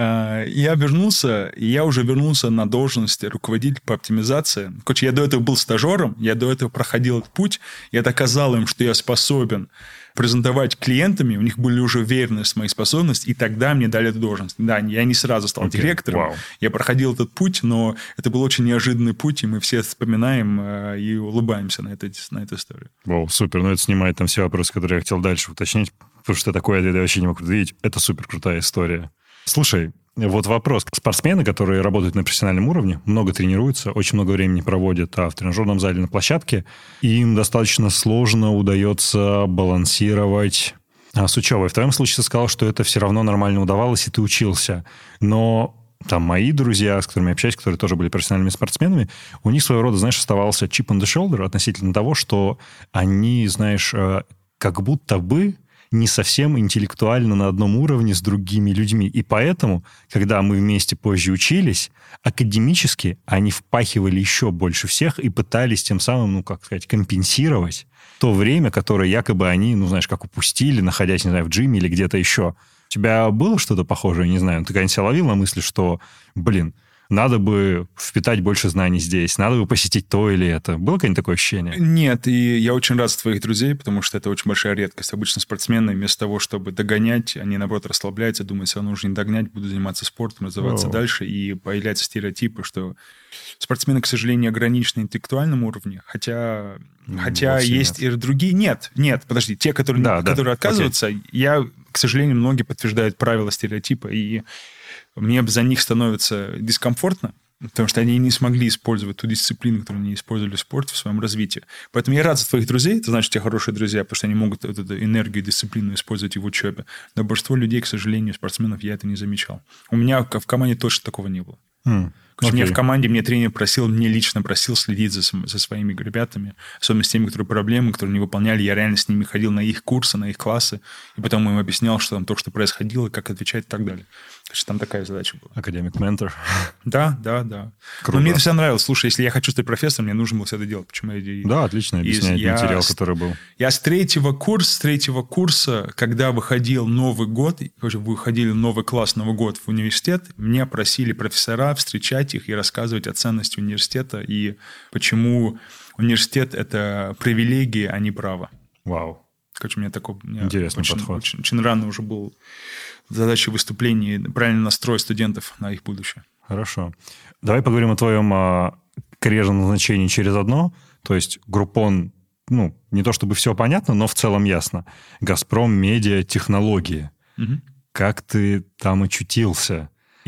S1: Я вернулся, и я уже вернулся на должность руководителя по оптимизации. Короче, я до этого был стажером, я до этого проходил этот путь, я доказал им, что я способен презентовать клиентами, у них были уже уверенность в моей способности, и тогда мне дали эту должность. Да, я не сразу стал okay. директором, wow. я проходил этот путь, но это был очень неожиданный путь, и мы все вспоминаем э, и улыбаемся на, это, на эту историю.
S2: Вау, wow, супер. Ну, это снимает там все вопросы, которые я хотел дальше уточнить, потому что такое я вообще не могу предвидеть. Это супер крутая история. Слушай, вот вопрос. Спортсмены, которые работают на профессиональном уровне, много тренируются, очень много времени проводят а в тренажерном зале на площадке, и им достаточно сложно удается балансировать а, с учебой. В твоем случае ты сказал, что это все равно нормально удавалось, и ты учился. Но там мои друзья, с которыми я общаюсь, которые тоже были профессиональными спортсменами, у них своего рода, знаешь, оставался chip on the shoulder относительно того, что они, знаешь, как будто бы не совсем интеллектуально на одном уровне с другими людьми. И поэтому, когда мы вместе позже учились, академически они впахивали еще больше всех и пытались тем самым, ну, как сказать, компенсировать то время, которое якобы они, ну, знаешь, как упустили, находясь, не знаю, в джиме или где-то еще. У тебя было что-то похожее, не знаю, ты когда-нибудь себя ловил на мысли, что, блин, надо бы впитать больше знаний здесь, надо бы посетить то или это. Было какое-нибудь такое ощущение?
S1: Нет, и я очень рад за твоих друзей, потому что это очень большая редкость. Обычно спортсмены вместо того, чтобы догонять, они, наоборот, расслабляются, думают, все равно нужно не догнать, буду заниматься спортом, развиваться О. дальше, и появляются стереотипы, что спортсмены, к сожалению, ограничены интеллектуальном уровне, хотя, mm, хотя есть нет. и другие... Нет, нет, подожди, те, которые, да, которые да. отказываются, okay. я, к сожалению, многие подтверждают правила стереотипа, и мне за них становится дискомфортно, потому что они не смогли использовать ту дисциплину, которую они использовали в спорте, в своем развитии. Поэтому я рад за твоих друзей, это значит, у тебя хорошие друзья, потому что они могут эту энергию, дисциплину использовать и в учебе. Но большинство людей, к сожалению, спортсменов, я это не замечал. У меня в команде точно такого не было. Mm. Okay. У меня в команде, мне тренер просил, мне лично просил следить за, за своими ребятами, особенно с теми, которые проблемы, которые не выполняли. Я реально с ними ходил на их курсы, на их классы, и потом им объяснял, что там то, что происходило, как отвечать и так далее. Что там такая задача была.
S2: Академик-ментор. Да,
S1: да, да. Круто. Но мне это все нравилось. Слушай, если я хочу стать профессором, мне нужно было все это делать. Почему я...
S2: Да, отлично объясняет я... материал, который был.
S1: Я с третьего курса, с третьего курса, когда выходил Новый год, выходили новый класс, Новый год в университет, меня просили профессора встречать их и рассказывать о ценности университета и почему университет – это привилегия, а не право.
S2: Вау.
S1: Короче, у меня такой... У меня
S2: Интересный
S1: очень,
S2: подход.
S1: Очень, очень рано уже был задача выступлений, правильно настроить студентов на их будущее.
S2: Хорошо. Давай поговорим о твоем карьерном назначении через одно. То есть Groupon, ну, не то чтобы все понятно, но в целом ясно. «Газпром», медиа, технологии. Угу. Как ты там очутился?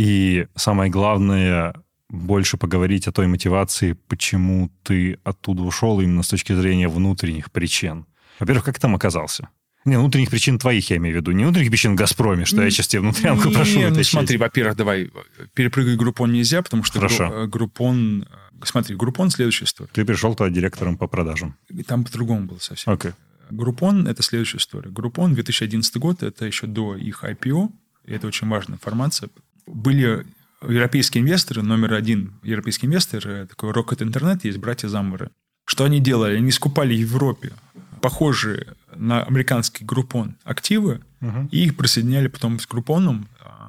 S2: И самое главное, больше поговорить о той мотивации, почему ты оттуда ушел именно с точки зрения внутренних причин. Во-первых, как ты там оказался? Не, внутренних причин твоих, я имею в виду. Не внутренних причин в «Газпроме», что я сейчас тебе внутрянку
S1: не,
S2: прошу
S1: не,
S2: вытащить.
S1: Ну, смотри, во-первых, давай, перепрыгай Groupon нельзя, потому что
S2: Хорошо.
S1: Groupon... Смотри, Groupon — следующая история.
S2: Ты пришел туда директором по продажам.
S1: И там по-другому было совсем.
S2: Окей.
S1: Groupon — это следующая история. Groupon две тысячи одиннадцатый год, это еще до их ай пи о, и это очень важная информация. Были европейские инвесторы, номер один европейский инвестор, такой Rocket Internet, есть братья Заммеры. Что они делали? Они скупали в Европе похожие на американский Groupon активы, uh-huh. и их присоединяли потом с Groupon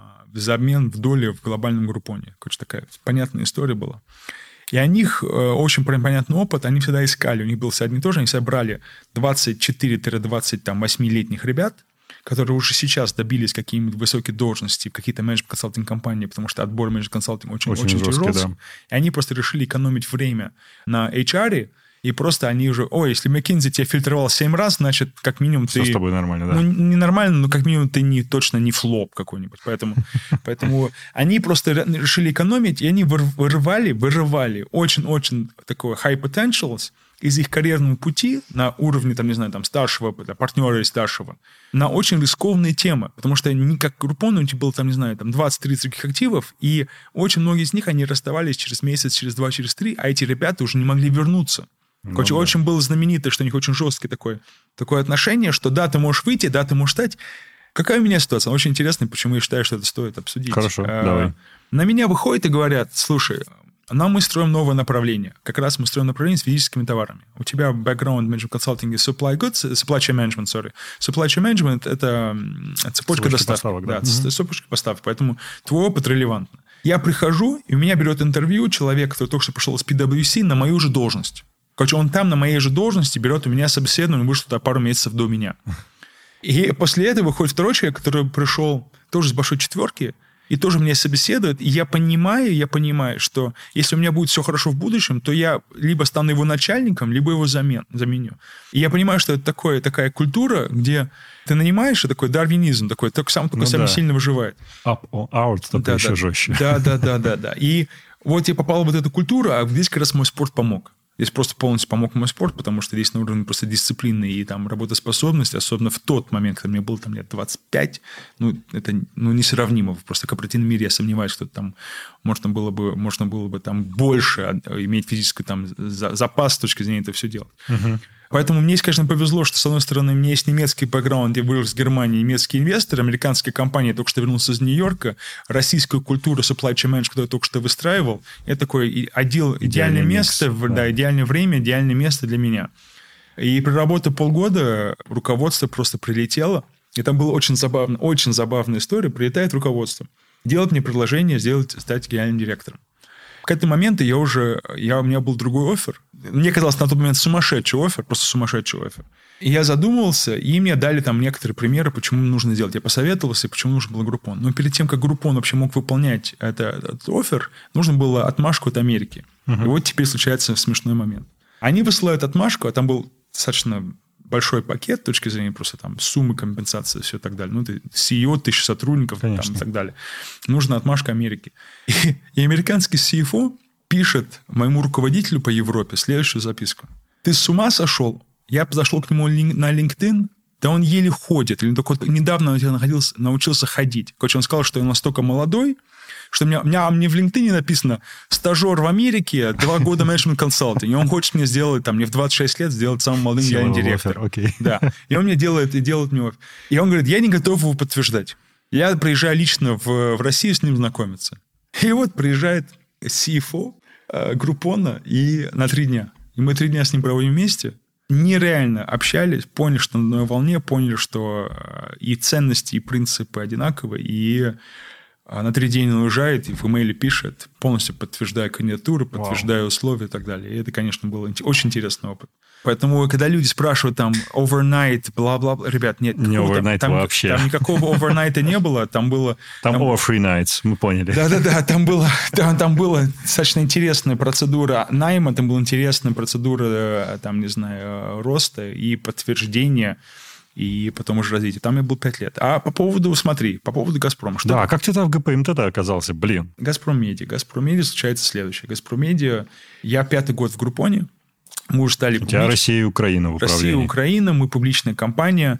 S1: за обмен в доли в глобальном Groupon. Короче, такая понятная история была. И у них очень понятный опыт, они всегда искали, у них был всегда одни и то же, они всегда брали двадцать четыре - двадцать восьмилетних ребят, которые уже сейчас добились какие-нибудь высокие должности в какие-то менеджмент-консалтинг-компании, потому что отбор менеджмент-консалтинга очень, очень, очень жесткий, да. И они просто решили экономить время на эйч ар, и просто они уже... Ой, если McKinsey тебя фильтровал семь раз, значит, как минимум ты...
S2: Все с тобой нормально, да?
S1: Ну, не нормально, но как минимум ты не, точно не флоп какой-нибудь. Поэтому, поэтому они просто решили экономить, и они вырывали, вырывали очень-очень такое high potentials из их карьерного пути на уровне, там, не знаю, там, старшего, партнера или старшего, на очень рискованные темы. Потому что не как Groupon, у них было, там, не знаю, там, двадцать-тридцать таких активов, и очень многие из них, они расставались через месяц, через два, через три, а эти ребята уже не могли вернуться. Ну, очень, да. очень было знаменито, что у них очень жесткое такое, такое отношение, что да, ты можешь выйти, да, ты можешь стать. Какая у меня ситуация? Очень интересная, почему я считаю, что это стоит обсудить.
S2: Хорошо,
S1: а,
S2: давай.
S1: На меня выходят и говорят: слушай, нам мы строим новое направление. Как раз мы строим направление с физическими товарами. У тебя бэкграунд в management consulting и supply goods, supply chain management, sorry. Supply chain management – это цепочка доставки. Поставок, да, да угу. цепочка поставок. Поэтому твой опыт релевантен. Я прихожу, и у меня берет интервью человек, который только что пришел из пи дабл ю си на мою же должность. Короче, он там на моей же должности берет у меня собеседование, он вышел туда пару месяцев до меня. И после этого выходит второй человек, который пришел тоже с большой четверки, и тоже меня собеседует, и я понимаю, я понимаю, что если у меня будет все хорошо в будущем, то я либо стану его начальником, либо его замен, заменю. И я понимаю, что это такое, такая культура, где ты нанимаешь, и такой дарвинизм, такой, только сам только ну, самый да. сильно выживает.
S2: Up or out, только да, еще
S1: да,
S2: жестче.
S1: Да, да, да, да, да. И вот я попал в вот эту культуру, а здесь как раз мой спорт помог. Здесь просто полностью помог мой спорт, потому что здесь на уровне просто дисциплины и там работоспособности, особенно в тот момент, когда мне было там лет двадцать пять, ну, это ну, несравнимо. Просто в корпоративном мире я сомневаюсь, что там можно было бы, можно было бы там больше иметь физический там запас с точки зрения этого все делать. Uh-huh. Поэтому мне, конечно, повезло, что, с одной стороны, у меня есть немецкий бэкграунд, я вырос в Германии, немецкий инвестор, американская компания, я только что вернулся из Нью-Йорка, российскую культуру supply chain management, которую я только что выстраивал, это такое отдел, идеальное место, микс, да. Да, идеальное время, идеальное место для меня. И проработав полгода, руководство просто прилетело, и там была очень забавная, очень забавная история, прилетает руководство, делает мне предложение сделать, стать генеральным директором. К этому моменту я уже, я, у меня был другой оффер. Мне казалось на тот момент сумасшедший оффер, просто сумасшедший оффер. И я задумывался, и мне дали там некоторые примеры, почему нужно делать. Я посоветовался, почему нужен был Groupon. Но перед тем, как Groupon вообще мог выполнять это, этот оффер, нужно было отмашку от Америки. Uh-huh. И вот теперь случается смешной момент. Они высылают отмашку, а там был достаточно большой пакет с точки зрения просто там суммы компенсации, все и так далее. Ну, ты си и о, тысяча сотрудников там, и так далее. Нужна отмашка Америки. И, и американский си эф о пишет моему руководителю по Европе следующую записку. Ты с ума сошел? Я подошел к нему на LinkedIn, да он еле ходит. Или только недавно находился, научился ходить. Короче, он сказал, что он настолько молодой, что у меня, у меня мне в LinkedIn написано «стажер в Америке, два года менеджмент консалтинг». И он хочет мне сделать, там, мне в двадцать шесть лет сделать самым молодым генеральным директором. Okay. Да. И он мне делает, и делает мне... И он говорит, я не готов его подтверждать. Я приезжаю лично в, в Россию с ним знакомиться. И вот приезжает си эф о э, Groupon и на три дня. И мы три дня с ним проводим вместе. Нереально общались, поняли, что на одной волне, поняли, что и ценности, и принципы одинаковые, и А на три дня он уезжает и в имейле пишет, полностью подтверждая кандидатуру, подтверждая wow. условия и так далее. И это, конечно, был очень интересный опыт. Поэтому, когда люди спрашивают там overnight, бла-бла-бла, ребят, нет.
S2: Не overnight
S1: там,
S2: вообще.
S1: Там никакого overnight не было, там было...
S2: Там, там over free nights, мы поняли.
S1: Да-да-да, там было, там, там была достаточно интересная процедура найма, там была интересная процедура, там, не знаю, роста и подтверждения, и потом уже развитие. Там я был пять лет. А по поводу, смотри, по поводу «Газпрома». Что
S2: да, как ты там в ГПМТ оказался, блин?
S1: «Газпром Медиа». «Газпром Медиа» случается следующее. «Газпром Медиа», я пятый год в Группоне, мы уже стали...
S2: У тебя Россия и Украина в управлении.
S1: Россия и Украина, мы публичная компания.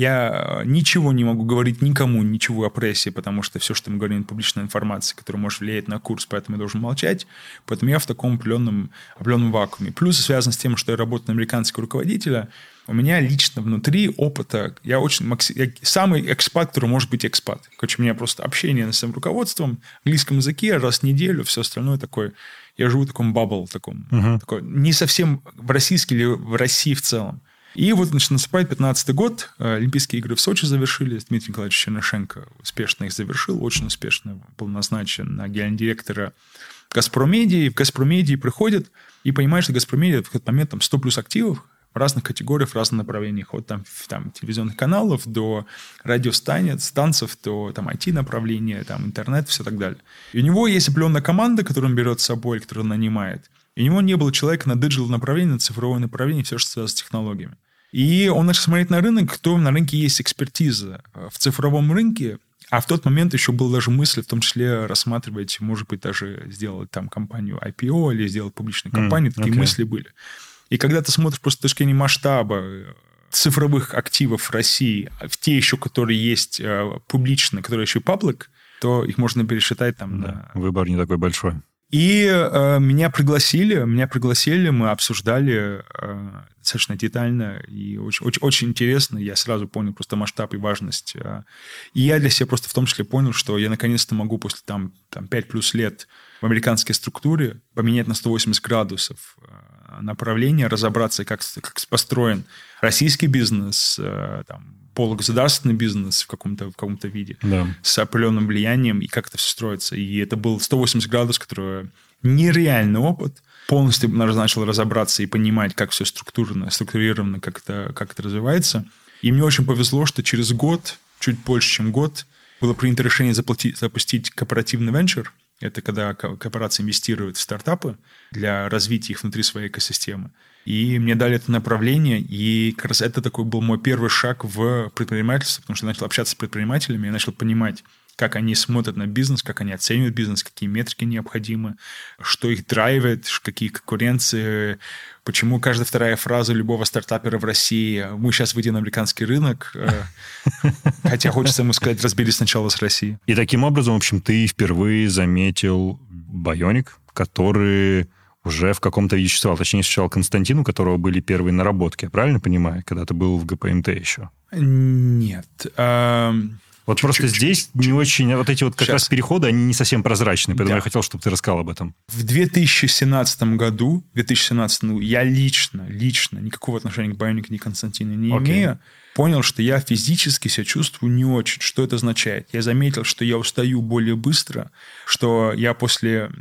S1: Я ничего не могу говорить никому, ничего о прессе, потому что все, что мы говорим, публичная информация, которая может влиять на курс, поэтому я должен молчать. Поэтому я в таком определенном, определенном вакууме. Плюс связано с тем, что я работаю на американского руководителя, у меня лично внутри опыта, я очень я самый экспат, который может быть экспат. Короче, у меня просто общение с своим руководством, английском языке раз в неделю, все остальное такое. Я живу в таком бабл, таком, uh-huh. такой, не совсем в российский или в России в целом. И вот, значит, наступает пятнадцатый год, Олимпийские игры в Сочи завершились, Дмитрий Николаевич Чернышенко успешно их завершил, очень успешно был назначен на генерального директора «Газпром Медиа», и в «Газпром Медиа» приходит и понимает, что «Газпром Медиа» в этот момент там сто плюс активов, в разных категориях, в разных направлениях. От там, там, телевизионных каналов до радиостанций, станцев, до там, ай ти-направления, там, интернет, все так далее. И у него есть определенная команда, которую он берет с собой, которую он нанимает. И у него не было человека на диджитал-направлении, на цифровое направление, все, что связано с технологиями. И он начал смотреть на рынок, кто на рынке есть экспертиза. В цифровом рынке, а в тот момент еще была даже мысль, в том числе рассматривать, может быть, даже сделать там компанию ай пи о или сделать публичную компанию. Mm, Такие okay. мысли были. И когда ты смотришь просто с точки зрения масштаба цифровых активов России, в те еще, которые есть публично, которые еще паблик, то их можно пересчитать там.
S2: Да, на... Выбор не такой большой.
S1: И э, меня пригласили, меня пригласили, мы обсуждали э, достаточно детально и очень, очень, очень интересно. Я сразу понял просто масштаб и важность. И я для себя просто в том числе понял, что я наконец-то могу после там, там, пять плюс лет в американской структуре поменять на сто восемьдесят градусов направление, разобраться, как, как построен российский бизнес, там, полугосударственный бизнес в каком-то, в каком-то виде,
S2: да.
S1: с определенным влиянием, и как это все строится. И это был сто восемьдесят градусов, который нереальный опыт. Полностью начал разобраться и понимать, как все структурно, структурировано, как это, как это развивается. И мне очень повезло, что через год, чуть больше, чем год, было принято решение заплатить, запустить корпоративный венчур. Это когда корпорации инвестируют в стартапы для развития их внутри своей экосистемы. И мне дали это направление, и как раз это такой был мой первый шаг в предпринимательство, потому что я начал общаться с предпринимателями, я начал понимать, как они смотрят на бизнес, как они оценивают бизнес, какие метрики необходимы, что их драйвит, какие конкуренции, почему каждая вторая фраза любого стартапера в России «мы сейчас выйдем на американский рынок», хотя хочется ему сказать «разберись сначала с Россией».
S2: И таким образом, в общем, ты впервые заметил Bionic, который уже в каком-то виде существовал. Точнее, сначала Константин, у которого были первые наработки. Я правильно понимаю, когда ты был в ГПМТ еще?
S1: Нет.
S2: Вот чуть-чуть, просто здесь чуть-чуть. Не очень... Вот эти вот как
S1: Сейчас.
S2: раз переходы, они не совсем прозрачные. Поэтому
S1: да.
S2: я хотел, чтобы ты рассказал об этом.
S1: В две тысячи семнадцатом году, в две тысячи семнадцатом, я лично, лично никакого отношения к Bionic, ни к Константину не okay. имею, понял, что я физически себя чувствую не очень. Что это означает? Я заметил, что я устаю более быстро, что я после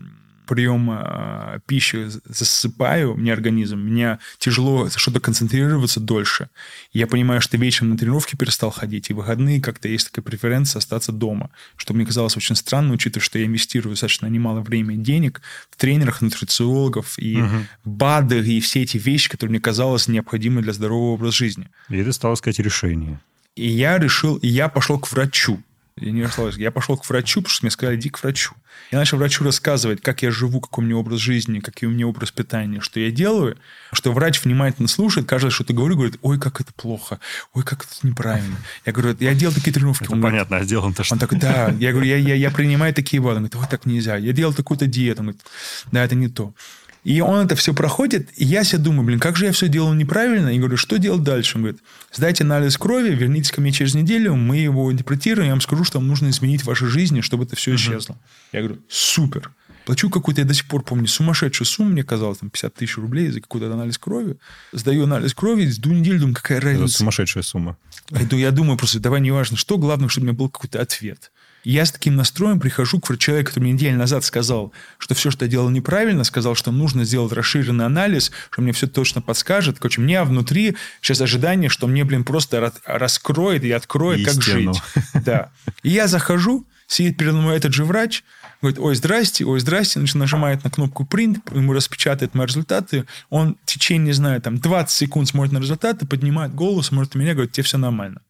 S1: приема э, пищи засыпаю, мне организм, мне тяжело что-то концентрироваться дольше. Я понимаю, что вечером на тренировки перестал ходить, и в выходные как-то есть такая преференция остаться дома, что мне казалось очень странно, учитывая, что я инвестирую достаточно немало времени и денег в тренерах, нутрициологов и угу. БАДы, и все эти вещи, которые мне казалось необходимы для здорового образа жизни.
S2: И ты стал искать решение.
S1: И я решил, и я пошел к врачу. Я, не я пошел к врачу, потому что мне сказали, иди к врачу. Я начал врачу рассказывать, как я живу, какой у меня образ жизни, какой у меня образ питания, что я делаю, что врач внимательно слушает, каждое, что ты говорю, говорит, ой, как это плохо, ой, как это неправильно. Я говорю, я делал такие тренировки.
S2: Это
S1: он
S2: понятно,
S1: говорит,
S2: а сделан-то что?
S1: Он такой, да. Я говорю, я, я, я принимаю такие БАДы. Он говорит, ой, так нельзя. Я делал такую-то диету. Он говорит, да, это не то. И он это все проходит, и я себе думаю, блин, как же я все делал неправильно? И говорю, что делать дальше? Он говорит, сдайте анализ крови, вернитесь ко мне через неделю, мы его интерпретируем, я вам скажу, что вам нужно изменить в вашей жизни, чтобы это все исчезло. Uh-huh. Я говорю, супер. Плачу какую-то, я до сих пор помню, сумасшедшую сумму, мне казалось, там пятьдесят тысяч рублей за какой-то анализ крови. Сдаю анализ крови, жду неделю, думаю, какая разница.
S2: Это сумасшедшая сумма.
S1: Я думаю просто, давай, неважно что, главное, чтобы у меня был какой-то ответ. И я с таким настроем прихожу к человеку, который мне неделю назад сказал, что все, что я делал неправильно, сказал, что нужно сделать расширенный анализ, что мне все точно подскажет. Короче, у меня внутри сейчас ожидание, что мне, блин, просто раскроет и откроет,
S2: Истину.
S1: как жить. Да. И я захожу, сидит передо мной этот же врач, говорит, ой, здрасте, ой, здрасте, значит, нажимает на кнопку print, ему распечатает мои результаты, он в течение, не знаю, там, двадцать секунд смотрит на результаты, поднимает голову, смотрит на меня, говорит, тебе все нормально.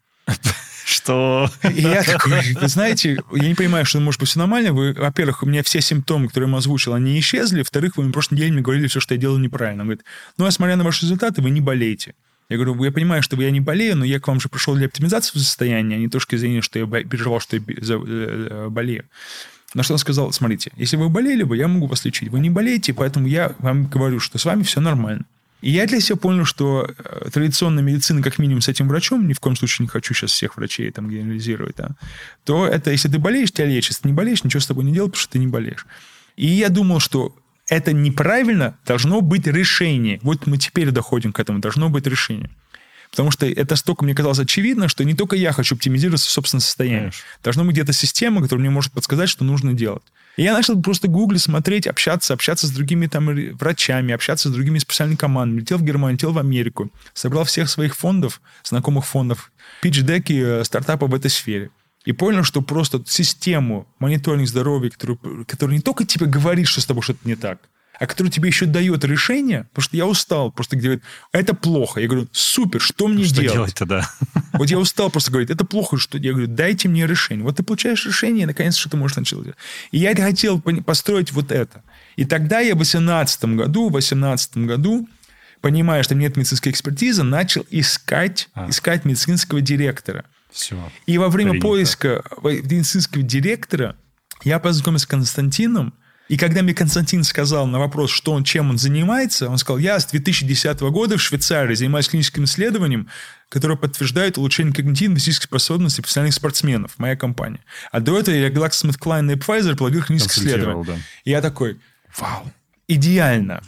S2: Что?
S1: И я такой, вы знаете, я не понимаю, что может быть все нормально. Вы, во-первых, у меня все симптомы, которые я вам озвучил, они исчезли. Во-вторых, вы мне в прошлой неделе мне говорили все, что я делаю неправильно. Он говорит, ну, а смотря на ваши результаты, вы не болеете. Я говорю, я понимаю, что я не болею, но я к вам же пришел для оптимизации состояния, а не точки зрения, что я переживал, что я болею. На что он сказал, смотрите, если вы болели бы, я могу вас лечить. Вы не болеете, поэтому я вам говорю, что с вами все нормально. И я для себя понял, что традиционная медицина, как минимум с этим врачом, ни в коем случае не хочу сейчас всех врачей там генерализировать, да, то это, если ты болеешь, тебя лечат. Если ты не болеешь, ничего с тобой не делают, потому что ты не болеешь. И я думал, что это неправильно, должно быть решение. Вот мы теперь доходим к этому, должно быть решение. Потому что это столько, мне казалось, очевидно, что не только я хочу оптимизировать собственное состояние. Конечно. Должна быть где-то система, которая мне может подсказать, что нужно делать. И я начал просто гуглить, смотреть, общаться, общаться с другими там врачами, общаться с другими специальными командами. Летел в Германию, летел в Америку. Собрал всех своих фондов, знакомых фондов, питч-деки стартапов в этой сфере. И понял, что просто систему мониторинга здоровья, которую, которая не только тебе говорит, что с тобой что-то не так, а который тебе еще дает решение, потому что я устал, просто говорит, это плохо. Я говорю, супер, что мне
S2: что
S1: делать?
S2: делать-то, да.
S1: Вот я устал просто говорить, это плохо, что я говорю, дайте мне решение. Вот ты получаешь решение, и наконец что ты можешь начать делать. И я хотел построить вот это. И тогда я в восемнадцатом году, в восемнадцатом году, понимая, что нет медицинской экспертизы, начал искать, а. искать медицинского директора.
S2: Все.
S1: И во время
S2: Принято.
S1: поиска медицинского директора я познакомился с Константином. И когда мне Константин сказал на вопрос, что он, чем он занимается, он сказал, я с две тысячи десятого года в Швейцарии занимаюсь клиническим исследованием, которое подтверждает улучшение когнитивной и физической способности профессиональных спортсменов, моя компания. А до этого я GlaxoSmithKline и Pfizer проводил клинические исследования. Да. И я такой, вау, идеально.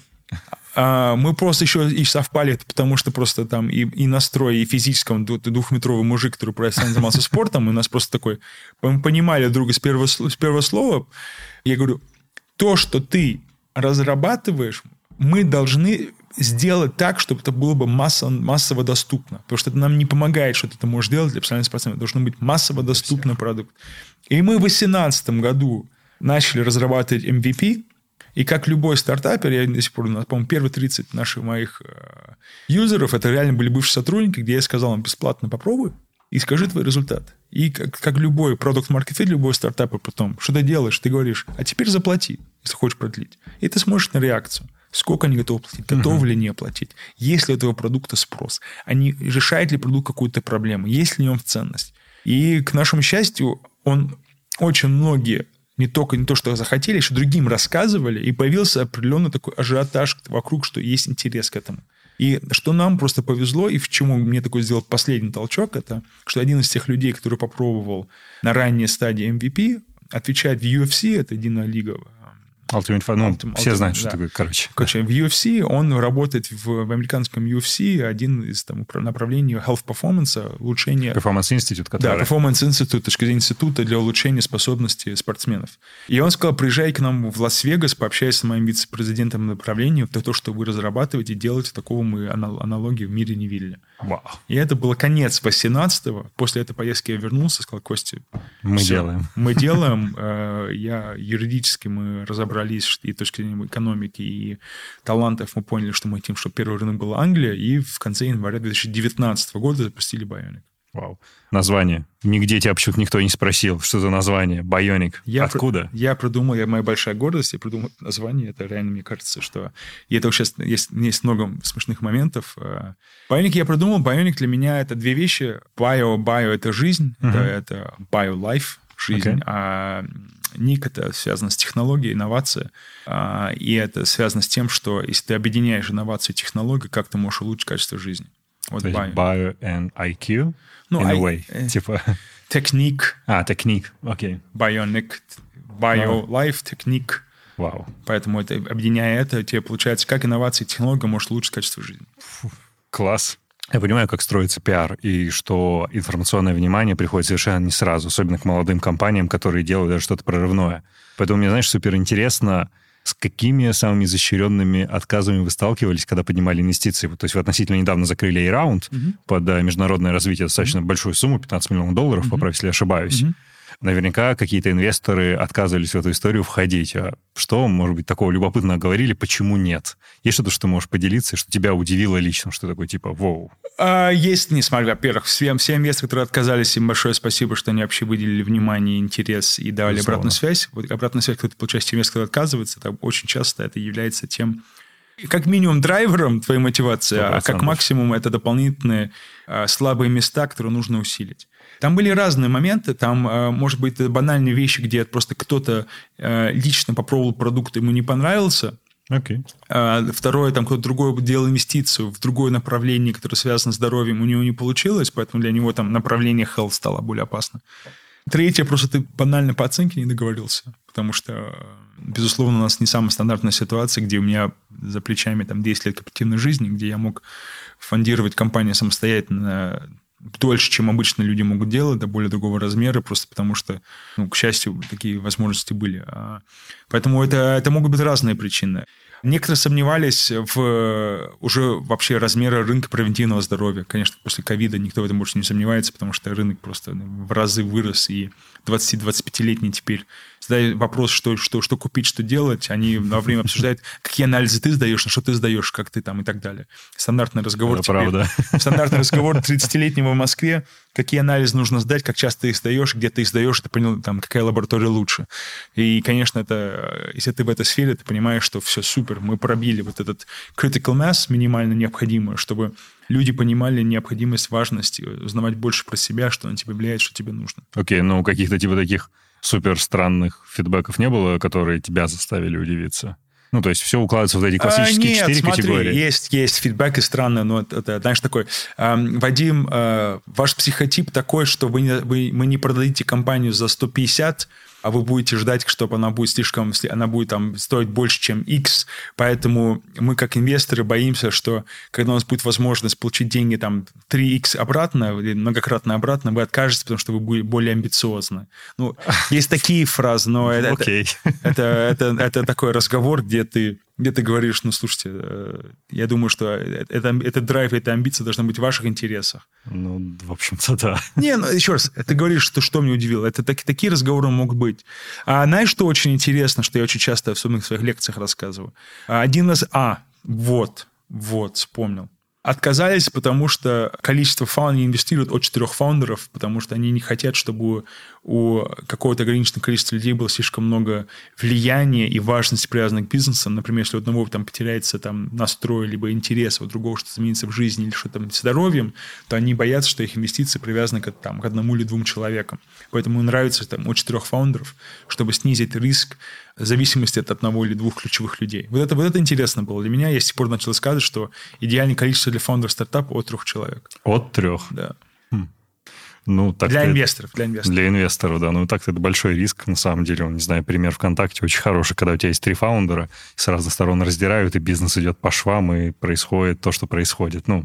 S1: А, мы просто еще и совпали, потому что просто там и, и настрой, и физическом двухметровый мужик, который профессионально занимался спортом, и у нас просто такой, мы понимали друг друга с первого, с первого слова. Я говорю, то, что ты разрабатываешь, мы должны сделать так, чтобы это было бы массово, массово доступно. Потому что это нам не помогает, что ты это можешь делать для профессиональных спортсменов. Должен быть массово доступный продукт. И мы в две тысячи восемнадцатом году начали разрабатывать эм ви пи. И как любой стартапер, я до сих пор, по-моему, первые тридцать наших моих э, юзеров, это реально были бывшие сотрудники, где я сказал им, бесплатно попробуй и скажи твой результат. И как, как любой продукт-маркет-фит, любой стартапер потом, что ты делаешь, ты говоришь, а теперь заплати, если хочешь продлить. И ты смотришь на реакцию. Сколько они готовы платить, готовы uh-huh. ли не платить, есть ли у этого продукта спрос, они, решает ли продукт какую-то проблему, есть ли в нем ценность. И, к нашему счастью, он очень многие, не только не то, что захотели, еще другим рассказывали, и появился определенный такой ажиотаж вокруг, что есть интерес к этому. И что нам просто повезло, и в чему мне такой сделал последний толчок, это что один из тех людей, который попробовал на ранней стадии эм ви пи, отвечает в ю эф си, это единая лига.
S2: Ultimate Fighting, ну,
S1: Ultimate,
S2: все знают, что
S1: да.
S2: такое, короче.
S1: Короче, в ю эф си, он работает в, в американском ю эф си, один из там, направлений health performance, улучшения...
S2: Performance Institute, который...
S1: Да, Performance Institute, точка зрения института для улучшения способностей спортсменов. И он сказал, приезжай к нам в Лас-Вегас, пообщайся с моим вице-президентом направления, то, то, что вы разрабатываете, делаете, такого мы аналогии в мире не видели.
S2: Вау.
S1: И это было конец восемнадцатого. После этой поездки я вернулся, сказал, Костя,
S2: мы
S1: все,
S2: делаем.
S1: Мы делаем. Я юридически мы разобрались и с точки зрения экономики, и талантов мы поняли, что мы хотим, чтобы первый рынок была Англия, и в конце января две тысячи девятнадцатого года запустили Bionic.
S2: Вау. Название. Нигде тебя почему-то никто не спросил, что за название. Bionic. Я Откуда?
S1: Про, я придумал, я, моя большая гордость, я придумал название. Это реально, мне кажется, что... И это сейчас есть, есть много смешных моментов. Bionic я придумал. Bionic для меня это две вещи. Bio, bio – это жизнь, uh-huh. это, это bio-life, жизнь. Okay. А Ник – это связано с технологией, инновацией. А, и это связано с тем, что если ты объединяешь инновацию и технологию, как ты можешь улучшить качество жизни. Вот
S2: то есть bio. bio and ай кью?
S1: Ну,
S2: in
S1: I,
S2: a way.
S1: э,
S2: типа...
S1: Техник.
S2: А, техник, окей. Okay.
S1: Bionic, bio-life, техник.
S2: Вау.
S1: Поэтому это, объединяя это, тебе получается, как инновации и технология может улучшить качество жизни.
S2: Фу, класс. Я понимаю, как строится пиар, и что информационное внимание приходит совершенно не сразу, особенно к молодым компаниям, которые делают даже что-то прорывное. Поэтому мне, знаешь, супер интересно, с какими самыми изощренными отказами вы сталкивались, когда поднимали инвестиции? То есть вы относительно недавно закрыли A-раунд mm-hmm. под международное развитие, достаточно mm-hmm. большую сумму, пятнадцать миллионов долларов, mm-hmm. поправь, если я ошибаюсь. Mm-hmm. Наверняка какие-то инвесторы отказывались в эту историю входить. А что, может быть, такого любопытного говорили, почему нет? Есть что-то, что можешь поделиться, что тебя удивило лично, что такое типа «воу»?
S1: А, есть, несмотря, во-первых, всем, всем инвесторам, которые отказались, им большое спасибо, что они вообще выделили внимание, интерес и давали Безусловно. обратную связь. Вот обратная связь, когда ты получаешь инвестор, который отказывается, это очень часто это является тем, как минимум драйвером твоей мотивации, сто процентов. А как максимум это дополнительные а, слабые места, которые нужно усилить. Там были разные моменты, там, а, может быть, банальные вещи, где просто кто-то а, лично попробовал продукт, ему не понравился.
S2: Okay.
S1: А, второе, там кто-то другой делал инвестицию в другое направление, которое связано с здоровьем, у него не получилось, поэтому для него там направление health стало более опасно. Третье, просто ты банально по оценке не договорился, потому что, безусловно, у нас не самая стандартная ситуация, где у меня за плечами там десять лет корпоративной жизни, где я мог фондировать компанию самостоятельно дольше, чем обычно люди могут делать, до более другого размера, просто потому что, ну, к счастью, такие возможности были. Поэтому это, это могут быть разные причины. Некоторые сомневались в уже вообще размера рынка превентивного здоровья. Конечно, после ковида никто в этом больше не сомневается, потому что рынок просто в разы вырос, и двадцати-двадцатипятилетние теперь задают вопрос, что, что, что купить, что делать. Они во время обсуждают, какие анализы ты сдаешь, на что ты сдаешь, как ты там и так далее. Стандартный разговор
S2: это
S1: теперь.
S2: Правда.
S1: Стандартный разговор тридцатилетнего в Москве. Какие анализы нужно сдать, как часто ты их сдаешь, где ты их сдаешь, ты понял, там, какая лаборатория лучше. И, конечно, это, если ты в этой сфере, ты понимаешь, что все супер, мы пробили вот этот critical mass минимально необходимую, чтобы люди понимали необходимость, важность, узнавать больше про себя, что на тебя влияет, что тебе нужно.
S2: Окей, okay, ну каких-то типа таких супер странных фидбэков не было, которые тебя заставили удивиться? Ну, то есть все укладывается в эти классические четыре
S1: а, нет,
S2: категории.
S1: Смотри, есть, есть фидбэк и странно, но это, это знаешь, такой, э, Вадим, э, ваш психотип такой, что вы, не, вы, мы не продадите компанию за сто пятьдесят, а вы будете ждать, чтобы она будет слишком, она будет там стоить больше, чем X, поэтому мы, как инвесторы, боимся, что когда у нас будет возможность получить деньги там три икс обратно, или многократно обратно, вы откажетесь, потому что вы будете более амбициозны. Ну, есть такие фразы, но это,
S2: okay.
S1: это, это, это, это такой разговор, где ты где ты говоришь, ну, слушайте, я думаю, что это, это драйв, эта амбиция должна быть в ваших интересах.
S2: Ну, в общем-то, да.
S1: Не, ну, еще раз, ты говоришь, что, что меня удивило. Это так, такие разговоры могут быть. А знаешь, что очень интересно, что я очень часто в своих лекциях рассказываю? Один раз... А, вот, вот, вспомнил. Отказались, потому что количество фаундеров не инвестируют от четырех фаундеров, потому что они не хотят, чтобы у какого-то ограниченного количества людей было слишком много влияния и важности, привязанных к бизнесу. Например, если у одного там потеряется там, настрой, либо интерес, у другого что-то изменится в жизни или что-то там с здоровьем, то они боятся, что их инвестиции привязаны к, там, к одному или двум человекам. Поэтому им нравится там, от четырех фаундеров, чтобы снизить риск зависимости от одного или двух ключевых людей. Вот это, вот это интересно было. Для меня я с тех пор начал сказать, что идеальное количество для фаундеров стартапа от трех человек.
S2: От трех?
S1: Да.
S2: Хм. Ну, так
S1: для
S2: это...
S1: инвесторов, для инвесторов.
S2: Для инвесторов, да. Ну, так это большой риск, на самом деле. Не знаю, пример ВКонтакте очень хороший, когда у тебя есть три фаундера, с разных сторон раздирают, и бизнес идет по швам, и происходит то, что происходит. Ну,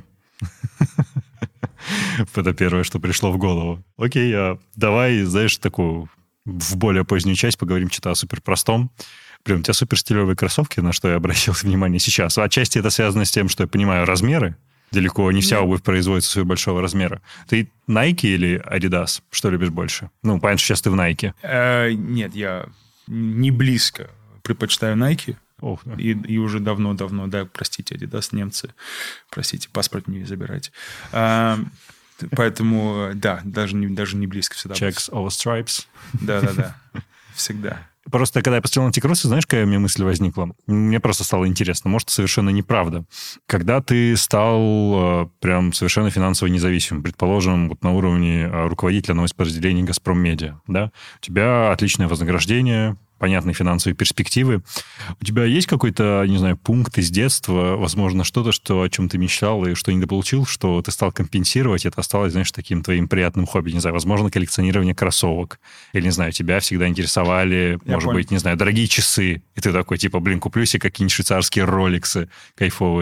S2: это первое, что пришло в голову. Окей, давай, знаешь, такую... в более позднюю часть поговорим что-то о суперпростом. Блин, у тебя супер стилевые кроссовки, на что я обратил внимание сейчас. Отчасти это связано с тем, что я понимаю размеры. Далеко не вся обувь производится супер большого размера. Ты Nike или Adidas? Что любишь больше? Ну, понятно, что сейчас ты в Nike.
S1: Э, нет, я не близко предпочитаю Nike.
S2: Ох, да.
S1: И, и уже давно-давно, да, простите, Adidas, немцы, простите, паспорт не забирайте. А, поэтому, да, даже не, даже не близко всегда.
S2: Checks over stripes.
S1: Да-да-да, всегда.
S2: Просто, когда я посмотрел на эти кроссы, знаешь, какая у меня мысль возникла? Мне просто стало интересно. Может, совершенно неправда. Когда ты стал э, прям совершенно финансово независимым, предположим, вот на уровне э, руководителя одного из подразделений «Газпром Медиа», да, у тебя отличное вознаграждение, понятные финансовые перспективы. У тебя есть какой-то, не знаю, пункт из детства, возможно, что-то, что, о чем ты мечтал и что недополучил, что ты стал компенсировать, это осталось, знаешь, таким твоим приятным хобби, не знаю, возможно, коллекционирование кроссовок, или, не знаю, тебя всегда интересовали, Я может понял. быть, не знаю, дорогие часы, и ты такой, типа, блин, куплю себе какие-нибудь швейцарские роликсы кайфовые.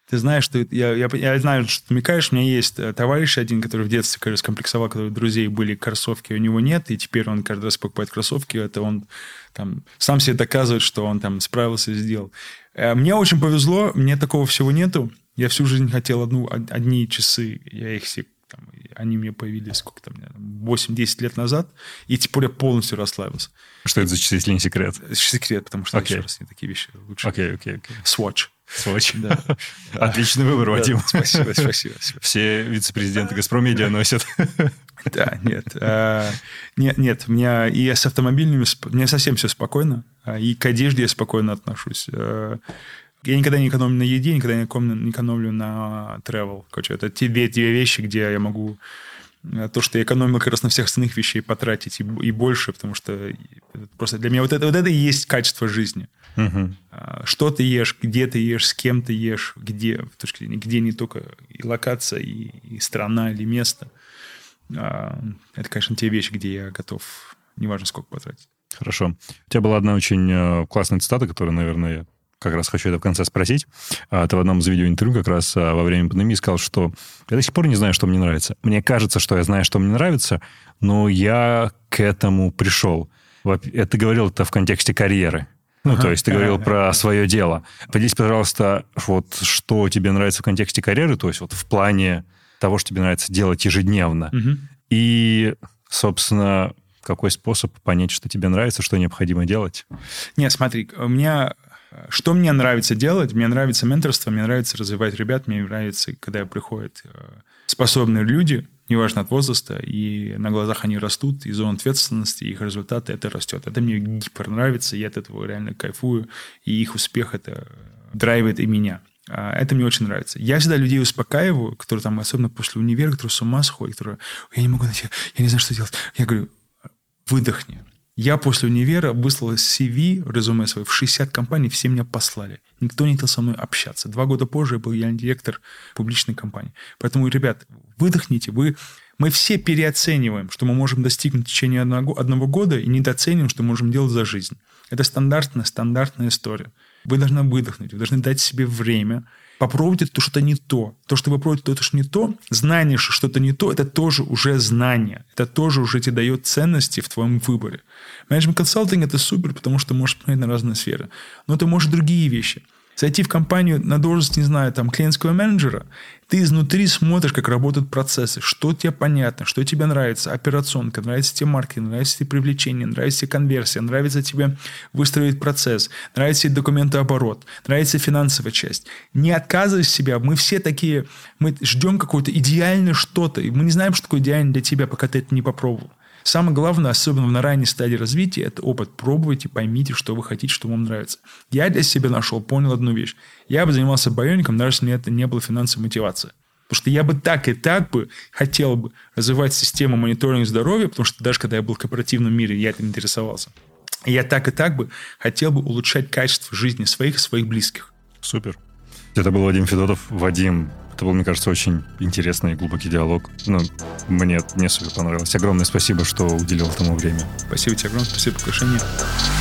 S1: Ты знаешь, что... Я, я, я знаю, что ты намекаешь. У меня есть товарищ один, который в детстве, кажется, комплексовал, когда у друзей были кроссовки, у него нет, и теперь он каждый раз покупает кроссовки. Это он там сам себе доказывает, что он там справился и сделал. Мне очень повезло, мне такого всего нету. Я всю жизнь хотел одну, одни часы, я их все... Там, они мне появились сколько там, восемь-десять лет назад, и теперь я полностью расслабился.
S2: Что это за часы, если не секрет?
S1: Секрет, потому что,
S2: okay.
S1: еще раз, не такие вещи лучше.
S2: Окей, окей, окей.
S1: Swatch.
S2: Swatch. Да. Отличный выбор, Вадим.
S1: Да, спасибо, спасибо, спасибо.
S2: Все вице-президенты «Газпромедиа» носят.
S1: Да, нет. А, нет, нет, у меня и с автомобильными, у меня совсем все спокойно, и к одежде я спокойно отношусь. Я никогда не экономлю на еде, никогда не экономлю на travel. Короче, это те две, две вещи, где я могу то, что я экономил как раз на всех остальных вещей, потратить и, и больше, потому что просто для меня вот это, вот это и есть качество жизни.
S2: Uh-huh.
S1: Что ты ешь, где ты ешь, с кем ты ешь, где, где не только и локация, и, и страна, или место. Это, конечно, те вещи, где я готов, неважно сколько потратить.
S2: Хорошо. У тебя была одна очень классная цитата, которую, наверное, как раз хочу это в конце спросить. Ты в одном из видеоинтервью как раз во время пандемии сказал, что я до сих пор не знаю, что мне нравится. Мне кажется, что я знаю, что мне нравится, но я к этому пришел. Ты говорил это в контексте карьеры. Ну, ага, то есть ты говорил ага, про ага. свое дело. Поделись, пожалуйста, вот что тебе нравится в контексте карьеры, то есть вот в плане того, что тебе нравится делать ежедневно. Угу. И, собственно, какой способ понять, что тебе нравится, что необходимо делать?
S1: Нет, смотри, у меня... Что мне нравится делать? Мне нравится менторство, мне нравится развивать ребят, мне нравится, когда приходят способные люди, неважно от возраста, и на глазах они растут, и зона ответственности, их результаты, это растет. Это мне гипер нравится, я от этого реально кайфую, и их успех это драйвит и меня. Это мне очень нравится. Я всегда людей успокаиваю, которые там, особенно после универа, которые с ума сходят, которые, я не могу найти, я не знаю, что делать. Я говорю, выдохни. Я после универа выслал си ви, резюме свое, в шестьдесят компаний, все меня послали. Никто не хотел со мной общаться. Два года позже я был генеральный директор публичной компании. Поэтому, ребят, выдохните. Вы... Мы все переоцениваем, что мы можем достигнуть в течение одного, одного года, и недооцениваем, что мы можем делать за жизнь. Это стандартная, стандартная история. Вы должны выдохнуть, вы должны дать себе время, попробуйте то, что-то не то. То, что вы пробуете, то, что не то, знание, что что-то не то, это тоже уже знание. Это тоже уже тебе дает ценности в твоем выборе. Менеджмент-консалтинг – это супер, потому что можешь посмотреть на разные сферы. Но ты можешь другие вещи. Зайти в компанию на должность, не знаю, там, клиентского менеджера, ты изнутри смотришь, как работают процессы, что тебе понятно, что тебе нравится, операционка, нравится тебе маркетинг, нравится тебе привлечение, нравится тебе конверсия, нравится тебе выстроить процесс, нравится тебе документооборот, нравится финансовая часть. Не отказывай себя, мы все такие, мы ждем какое-то идеальное что-то, и мы не знаем, что такое идеально для тебя, пока ты это не попробовал. Самое главное, особенно на ранней стадии развития, это опыт. Пробуйте, поймите, что вы хотите, что вам нравится. Я для себя нашел, понял одну вещь. Я бы занимался биоником, даже если у меня это не было финансовой мотивации. Потому что я бы так и так бы хотел бы развивать систему мониторинга здоровья, потому что даже когда я был в корпоративном мире, я этим интересовался. И я так и так бы хотел бы улучшать качество жизни своих и своих близких.
S2: Супер. Это был Вадим Федотов. Вадим, это был, мне кажется, очень интересный и глубокий диалог. Ну, мне, мне супер понравилось. Огромное спасибо, что уделил этому время.
S1: Спасибо тебе огромное. Спасибо за приглашение.